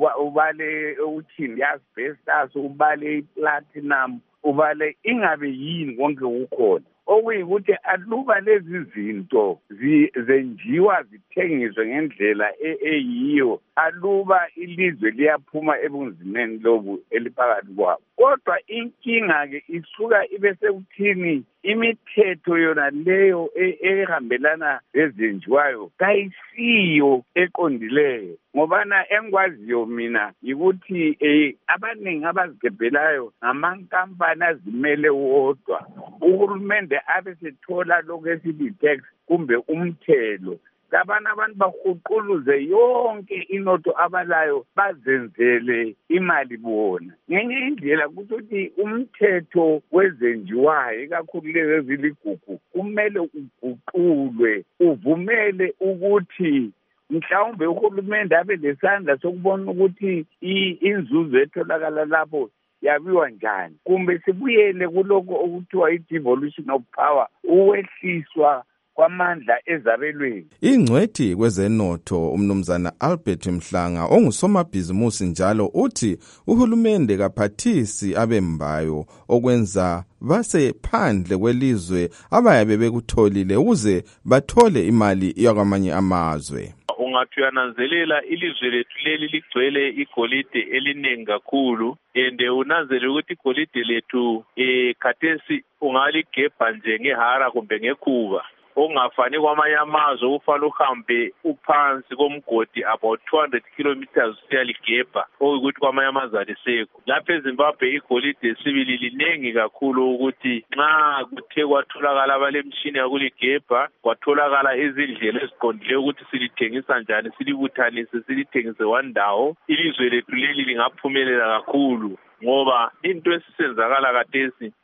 ubale uthini asbestos, ubale iplatinum, ubale ingabe yini konke kukhona. Okuyikuthi aluba lezi zinto zenjiwa zithengiswe ngendlela eyiyo, aluba ilizwe liyaphuma ebunzimeni lobu eliphakathi kwabo. Kodwa inkinga ke isuka ibe sekuthini imithetho yona leyo ehambelana lezenjiwayo kayisiyo eqondileyo. Ngobana engikwaziyo mina yikuthi eh abaningi abazigebhelayo ngamankampani azimele wodwa. Uhulumende abe sethola lokho esithi tax kumbe umthelo. Labana abantu bahuquluze yonke inotho abalayo bazenzele imali bona. Ngenye indlela ukuthi umthetho wezenjiwayo ikakhulu lezi eziligugu kumele uguqulwe uvumele ukuthi mhlawumbe uhulumende abe lesandla sokubona ukuthi inzuzo etholakala lapho yabiwa njani, kumbe sibuyele kuloko okuthiwa i-devolution of power, uwehliswa kwamandla ezabelweni. Ingcwethi kwezenotho umnumzana Albert Mhlanga ongusomabhizimusi njalo uthi uhulumende kaphathisi abembayo okwenza base phandle kwelizwe abayabe bekutholile ukuze bathole imali yakwamanye amazwe. Ungathi uyananzelela ilizwe lethu leli ligcwele igolide elinengi kakhulu ende unanzele ukuthi igolide lethu eh khathesi ungaligebha nje ngehara kumbe ngekhuba ongafani kwamanye amazwe ukufanele uhambe uphansi komgodi about two hundred kilometers usiyaligebha okuthi kwamanye amazwe alisekho. Lapha eZimbabwe igolide sibili linengi kakhulu ukuthi nxa kuthe kwatholakala abalemshini yakuligebha kwatholakala izindlela eziqondile ukuthi silithengisa njani, silibuthanise silithengise wandawo, ilizwe lethu leli lingaphumelela kakhulu ngoba into esisenzakala kathesi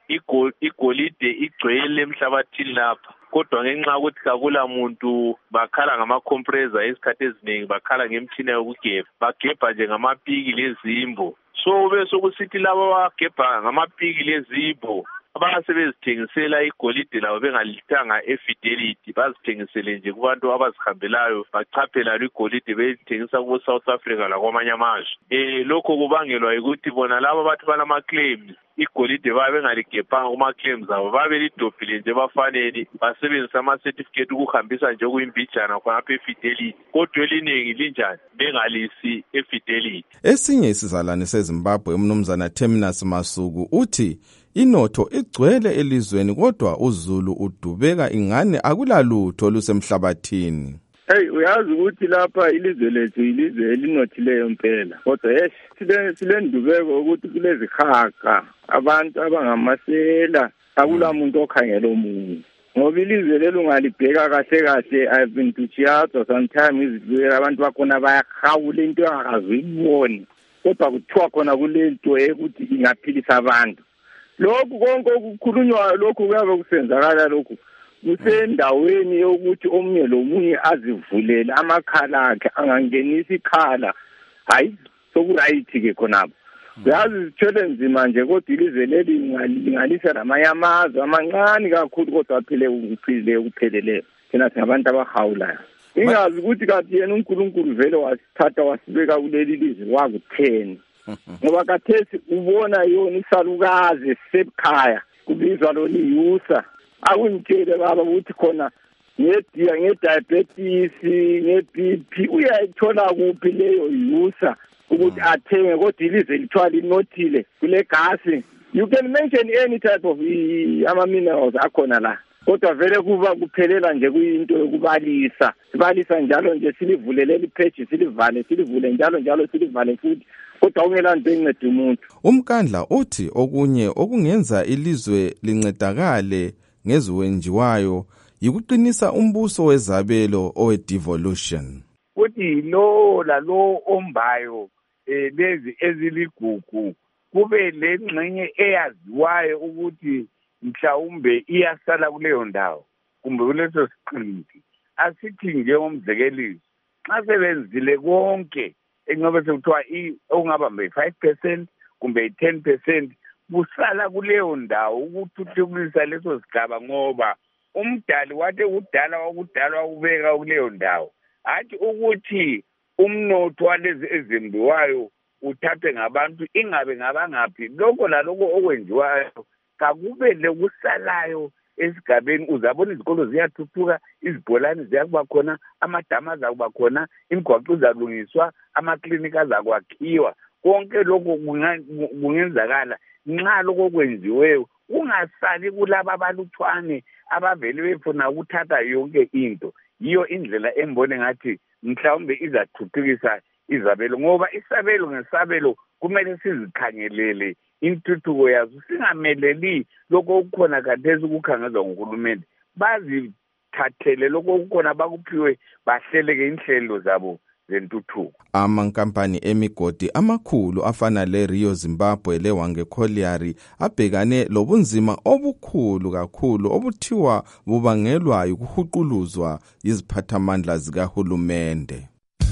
igolide igcwele emhlabathini lapha. Kodwa ngenxa ukuthi kakula muntu bakhala ngama-compressor esikhathi eziningi, bakhala ngemtshina yokugebha, bagebha nje ngamapiki lezimbo. So bese kusithi labo bagebha ngamapiki lezimbo abasebezithengisela igolide labo bengalithanga eFidelity, bazithengisele nje kubantu abazihambelayo bachaphela igolide beyithengisa ku South Africa lakwamanye amazwe. Eh lokho kubangelwa ukuthi bona labo bathi banama claims igolide babe bengaligebhanga kuma claims abo, babe lidobhile nje bafanele basebenzisa ama certificate ukuhambisa nje kuyimbijana khonapha eFidelity, kodwa eliningi linjani bengalisi eFidelity. Esinye isizalwane seZimbabwe umnumzana Terminus Masuku uthi inotho igcwele elizweni kodwa uZulu udubeka ingane akulalutho olusemhlabathini. Hey, uyazi ukuthi lapha ilizwe lethu ilizwe elinothileyo impela. Kodwa yes, sile silendubeko ukuthi kulezi khaka abantu abangamasela akulamuntu okhangela omunye. Ngoba ilizwe lelo ungalibheka kahle kahle, I've been to Chiazo sometimes izizwe abantu bakhona bayakhawula into engakazuyibona. Kodwa kuthiwa khona kulento ukuthi ingaphilisa abantu. Lokhu konke okukhulunywayo lokhu kuyabe kusenzakala lokhu kusendaweni yokuthi omunye lomunye azivulele amakhala akhe angangenisa ikhala. Hayi sokurayithi ke khonapho. Uyazi sithole nzima nje kodwa ilizwe leli lingalisa namayamazo amancane kakhulu kodwa aphile ukuphile ukupheleleyo. Thina singabantu abahawulayo. Ingazi ukuthi kathi yena uNkulunkulu vele wasithatha wasibeka kuleli lizwe wakutheni. Ngoba kathesi ubona yona isalukazi sekhaya kubizwa lo liyusa. Akungitshele baba ukuthi khona ngediya ngediabetes ngeB P uyayithola kuphi leyo yusa ukuthi athenge kodwa ilizwe lithiwa linothile kule gasi. You can mention any type of ama minerals akhona la. Kodwa vele kuba kuphelela nje kuyinto yokubalisa. Sibalisa njalo nje silivulele lipage silivale silivule njalo njalo silivale futhi. Kodwa ungelanto enceda umuntu. Umkandla uthi okunye okungenza ilizwe lincedakale ngeziwenjiwayo yikuqinisa umbuso wezabelo owe-devolution. Kuthi lo lalo ombayo eh lezi eziligugu kube lengxenye eyaziwayo ukuthi mhlawumbe iyasala kuleyo ndawo kumbe kuleso siqinti. Asithi nje umzekeliso xa sebenzile konke engabe sekuthiwa okungaba mbe five percent kumbe ten percent busala kuleyo ndawo ukuthuthukisa leso sigaba ngoba umdali wathi udala wakudala ubeka kuleyo ndawo athi ukuthi umnotho walezi ezimbiwayo uthathwe ngabantu ingabe ngabangaphi lokho laloko okwenziwayo kakube lekusalayo esigabeni. Uzabona izikolo ziyathuthuka, izibholani ziyakuba khona, amadama azakuba khona, imigwaqo izalungiswa, amaklinika azakwakhiwa. Konke lokho kungenzakala nxa lokho kwenziweyo ungasali kulaba abaluthwane abavele befuna ukuthatha yonke into. Yiyo indlela embone ngathi mhlawumbe izathuthukisa izabelo ngoba isabelo ngesabelo kumele sizikhangelele intuthuko yazo, singameleli lokho okukhona kathesi ukukhangelwa nguhulumende. Bazithathele lokho okukhona bakuphiwe bahleleke inhlelo zabo zentuthuko. Amankampani emigodi amakhulu afana le Rio Zimbabwe le Hwange Colliery abhekane lobunzima obukhulu kakhulu obuthiwa bubangelwa ukuhuquluzwa iziphathamandla zikahulumende.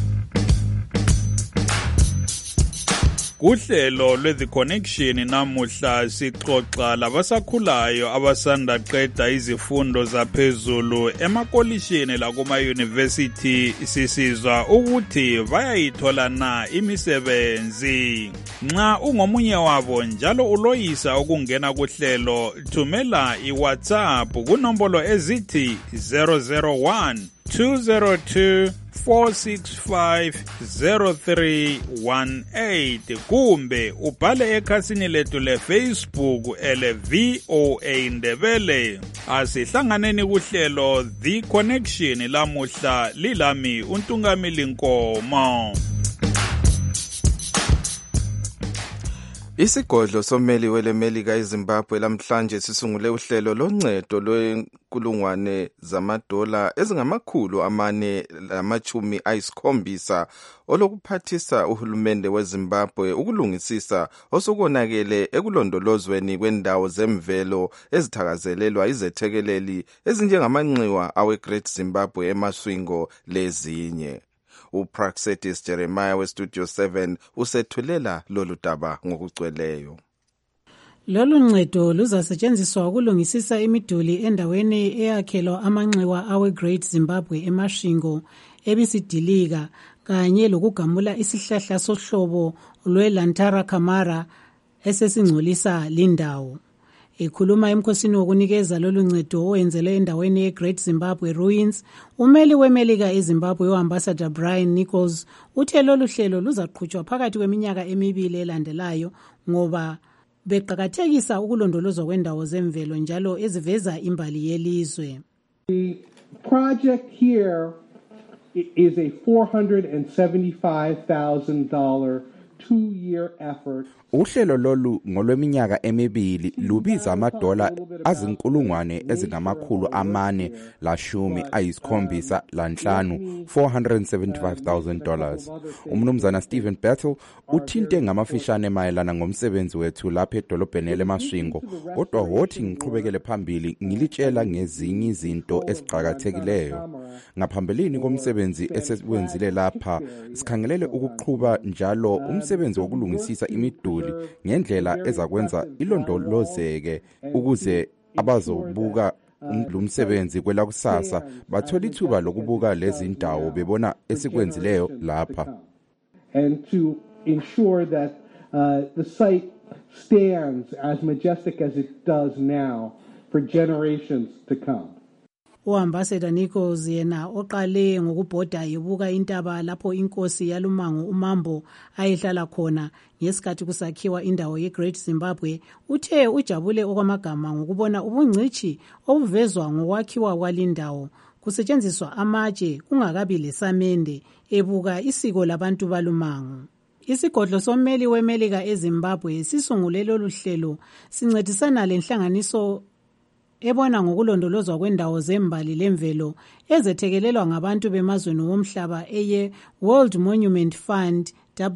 Kuhlelo lwe-The Connection namuhla sixoxa labasakhulayo abasanda qeda izifundo zaphezulu emakolishini lakuma-university sisizwa ukuthi bayayithola na imisebenzi. Nxa ungomunye wabo njalo uloyisa ukungena kuhlelo, thumela iWhatsApp kunombolo ezithi zero zero one two zero two four six five zero three one eight kumbe ubhale ekhasini lethu le-Facebook ele V O A Ndebele. Asihlanganeni kuhlelo The Connection lamuhla lilami uNtungamili Nkomo. Isigodlo someli welemelika eZimbabwe lamhlanje sisungule uhlelo loncedo lwenkulungwane zamadola ezingamakhulu amane lamachumi ayisikhombisa olokuphathisa uhulumende weZimbabwe ukulungisisa osukonakele ekulondolozweni kwendawo zemvelo ezithakazelelwa izethekeleli ezinjengamanxiwa awe-Great Zimbabwe eMasvingo lezinye. uPraxedis Jeremiah weStudio seven usethulela lolu daba ngokugcweleyo. Lolu ncedo luzasetshenziswa ukulungisisa imiduli endaweni eyakhelwa amanxiwa awe-Great Zimbabwe eMasvingo ebisidilika kanye lokugamula isihlahla sohlobo lwe-Lantara camara esesingcolisa lindawo. Ekhuluma emkhosini wokunikeza lolu ncedo owenzelwe endaweni ye-Great Zimbabwe Ruins, umeli wemelika eZimbabwe u-Ambassador Brian Nichols uthe lolu hlelo luzaqhutshwa phakathi kweminyaka emibili elandelayo ngoba beqhakathekisa ukulondolozwa kwendawo zemvelo njalo eziveza imbali yelizwe. The project here is a four hundred seventy-five thousand dollars two-year effort. Uhlelo lolu ngolweminyaka emibili lubiza amadola azinkulungwane ezingamakhulu amane lashumi ayisikhombisa lanhlanu four hundred seventy-five thousand dollars. Umnumzana Stephen Bethel uthinte ngamafishane mayelana ngomsebenzi wethu lapha edolobheni leMasvingo, kodwa wothi ngiqhubekele phambili ngilitshela ngezinye izinto eziqhakathekileyo. Ngaphambilini komsebenzi esewenzile lapha sikhangelele ukuqhubeka njalo umsebenzi wokulungisisa imiduli ngendlela ezakwenza ilondolozeke ukuze abazobuka lumsebenzi kwela kusasa bathola ithuba lokubuka lezi ndawo bebona esikwenzileyo lapha, and to ensure that uh, the site stands as majestic as it does now for generations to come. Uambassador Nichols yena oqale ngokubhoda yebuka intaba lapho inkosi yalumango uMambo ayehlala khona ngesikhathi kusakhiwa indawo yeGreat Zimbabwe, uthe ujabule okwamagama ngokubona ubungcichi obuvezwa ngokwakhiwa kwalindawo kusetshenziswa amatshe kungakabi lesamende ebuka isiko labantu balumango. Isigodlo sommeli weMelika eZimbabwe sisungule lolu hlelo sincedisana lenhlanganiso ebona ngokulondolozwa kwendawo zembali lemvelo ezethekelelwa ngabantu bemazweni womhlaba eye World Monument Fund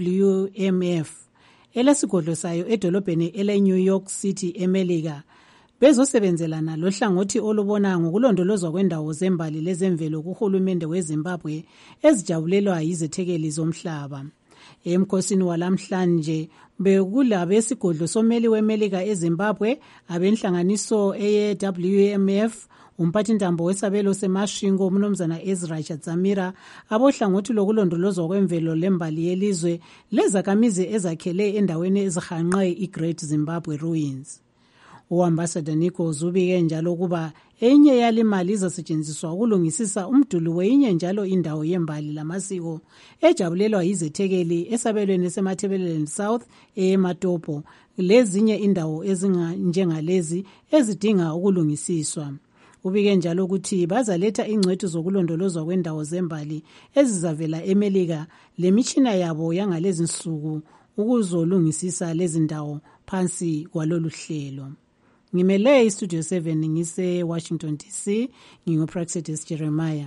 W M F elesigodlo sayo edolobheni ele New York City eMelika, bezosebenzelana lohlangothi olubona ngokulondolozwa kwendawo zembali lezemvelo kuhulumende weZimbabwe ezijabulelwa yizethekeli zomhlaba. Emkhosini walamhlanje bekulabesigodlo sommeli weMelika eZimbabwe, abenhlanganiso eye W M F, umphathintambo wesabelo seMasvingo umnumzana Ezra Chadzamira, abohlangothi lokulondolozwa kwemvelo lembali yelizwe lezakhamizi ezakhele endaweni ezihanqe iGreat Zimbabwe Ruins. Uambassador Nichols ubike njalo kuba enye yalimali izasetshenziswa ukulungisisa umduli wenye njalo indawo yembali lamasiko ejabulelwa yizethekeli esabelweni seMatabeleland South eMatopo, lezinye indawo ezinjengalezi ezidinga ukulungisiswa. Ubike njalo ukuthi bazaletha ingcwethi zokulondolozwa kwendawo zembali ezizavela eMelika lemitshina yabo yangalezi nsuku ukuzolungisisa lezi ndawo phansi kwalolu hlelo. Ngimele iStudio seven ngise Washington D C, nginguPraxedis Jeremiah.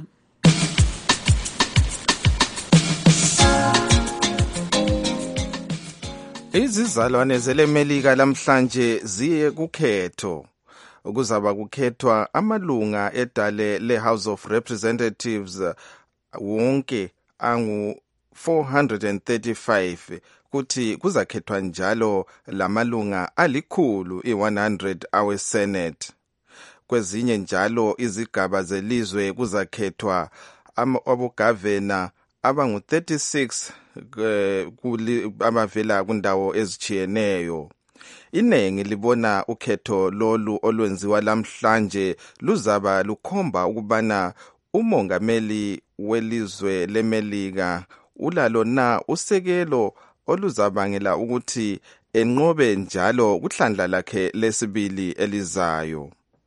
Izizalwane zeleMelika lamhlanje ziye kukhetho. Ukuzaba kukhethwa amalunga edale leHouse of Representatives wonke angu four hundred thirty-five, kuthi kuzakhethwa njalo lamalunga alikhulu i one hundred awe Senate. Kwezinye njalo izigaba zelizwe kuzakhethwa abogavana abangu thirty-six abavela kundawo ezichiyeneyo. Inengi libona ukhetho lolu olwenziwa lamhlanje luzaba lukhomba ukubana umongameli welizwe leMelika ulalo na usekelo oluzabangela ukuthi enqobe njalo kuhlandla lakhe lesibili elizayo.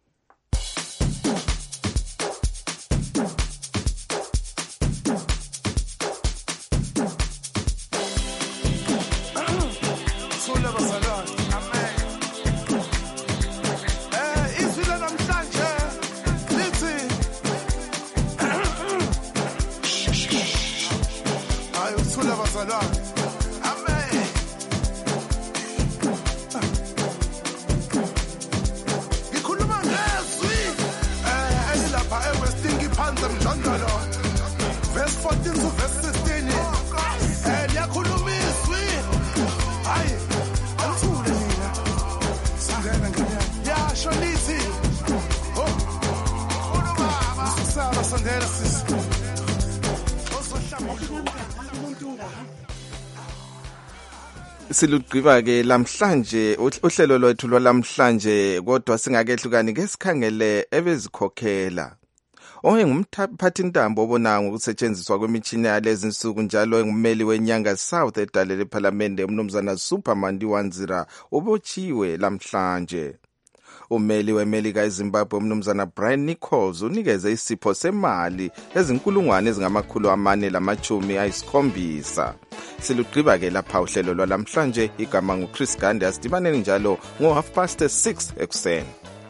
Silugqiba ke lamhlanje uhlelo lwethu lwalamhlanje, kodwa singakehlukani ke sikhangele ebezikhokhela. Ongumphathintambo obona ngokusetshenziswa kwemitshini yalezi nsuku njalo engummeli weNyanga South edale lephalamende umnumzana Superman Ndiwanzira ubotshiwe lamhlanje. Ummeli weMelika eZimbabwe umnumzana Brian Nichols unikeze isipho semali ezinkulungwane ezingamakhulu amane lamachumi ayisikhombisa. Silugqiba ke lapha uhlelo lwalamhlanje. Igama nguChris Gande. Asidibaneni njalo ngo half past six ekuseni.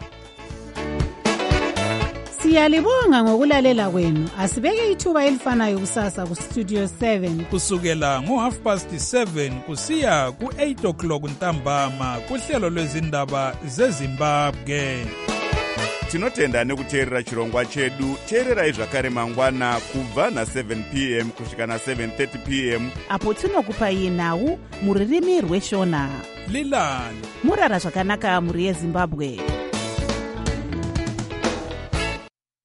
Siyalibonga ngokulalela kwenu. Asibeke ithuba elifanayo kusasa ku Studio seven kusukela ngo half past seven kusiya ku eight o'clock ntambama kuhlelo lwezindaba zeZimbabwe. Tinotenda nekuteerera chirongwa chedu. Teererai zvakare mangwana kubva na seven p m kusvika na seven thirty p m apo tinokupai nhau muririmi rweshona. Lilani murara zvakanaka muri yeZimbabwe.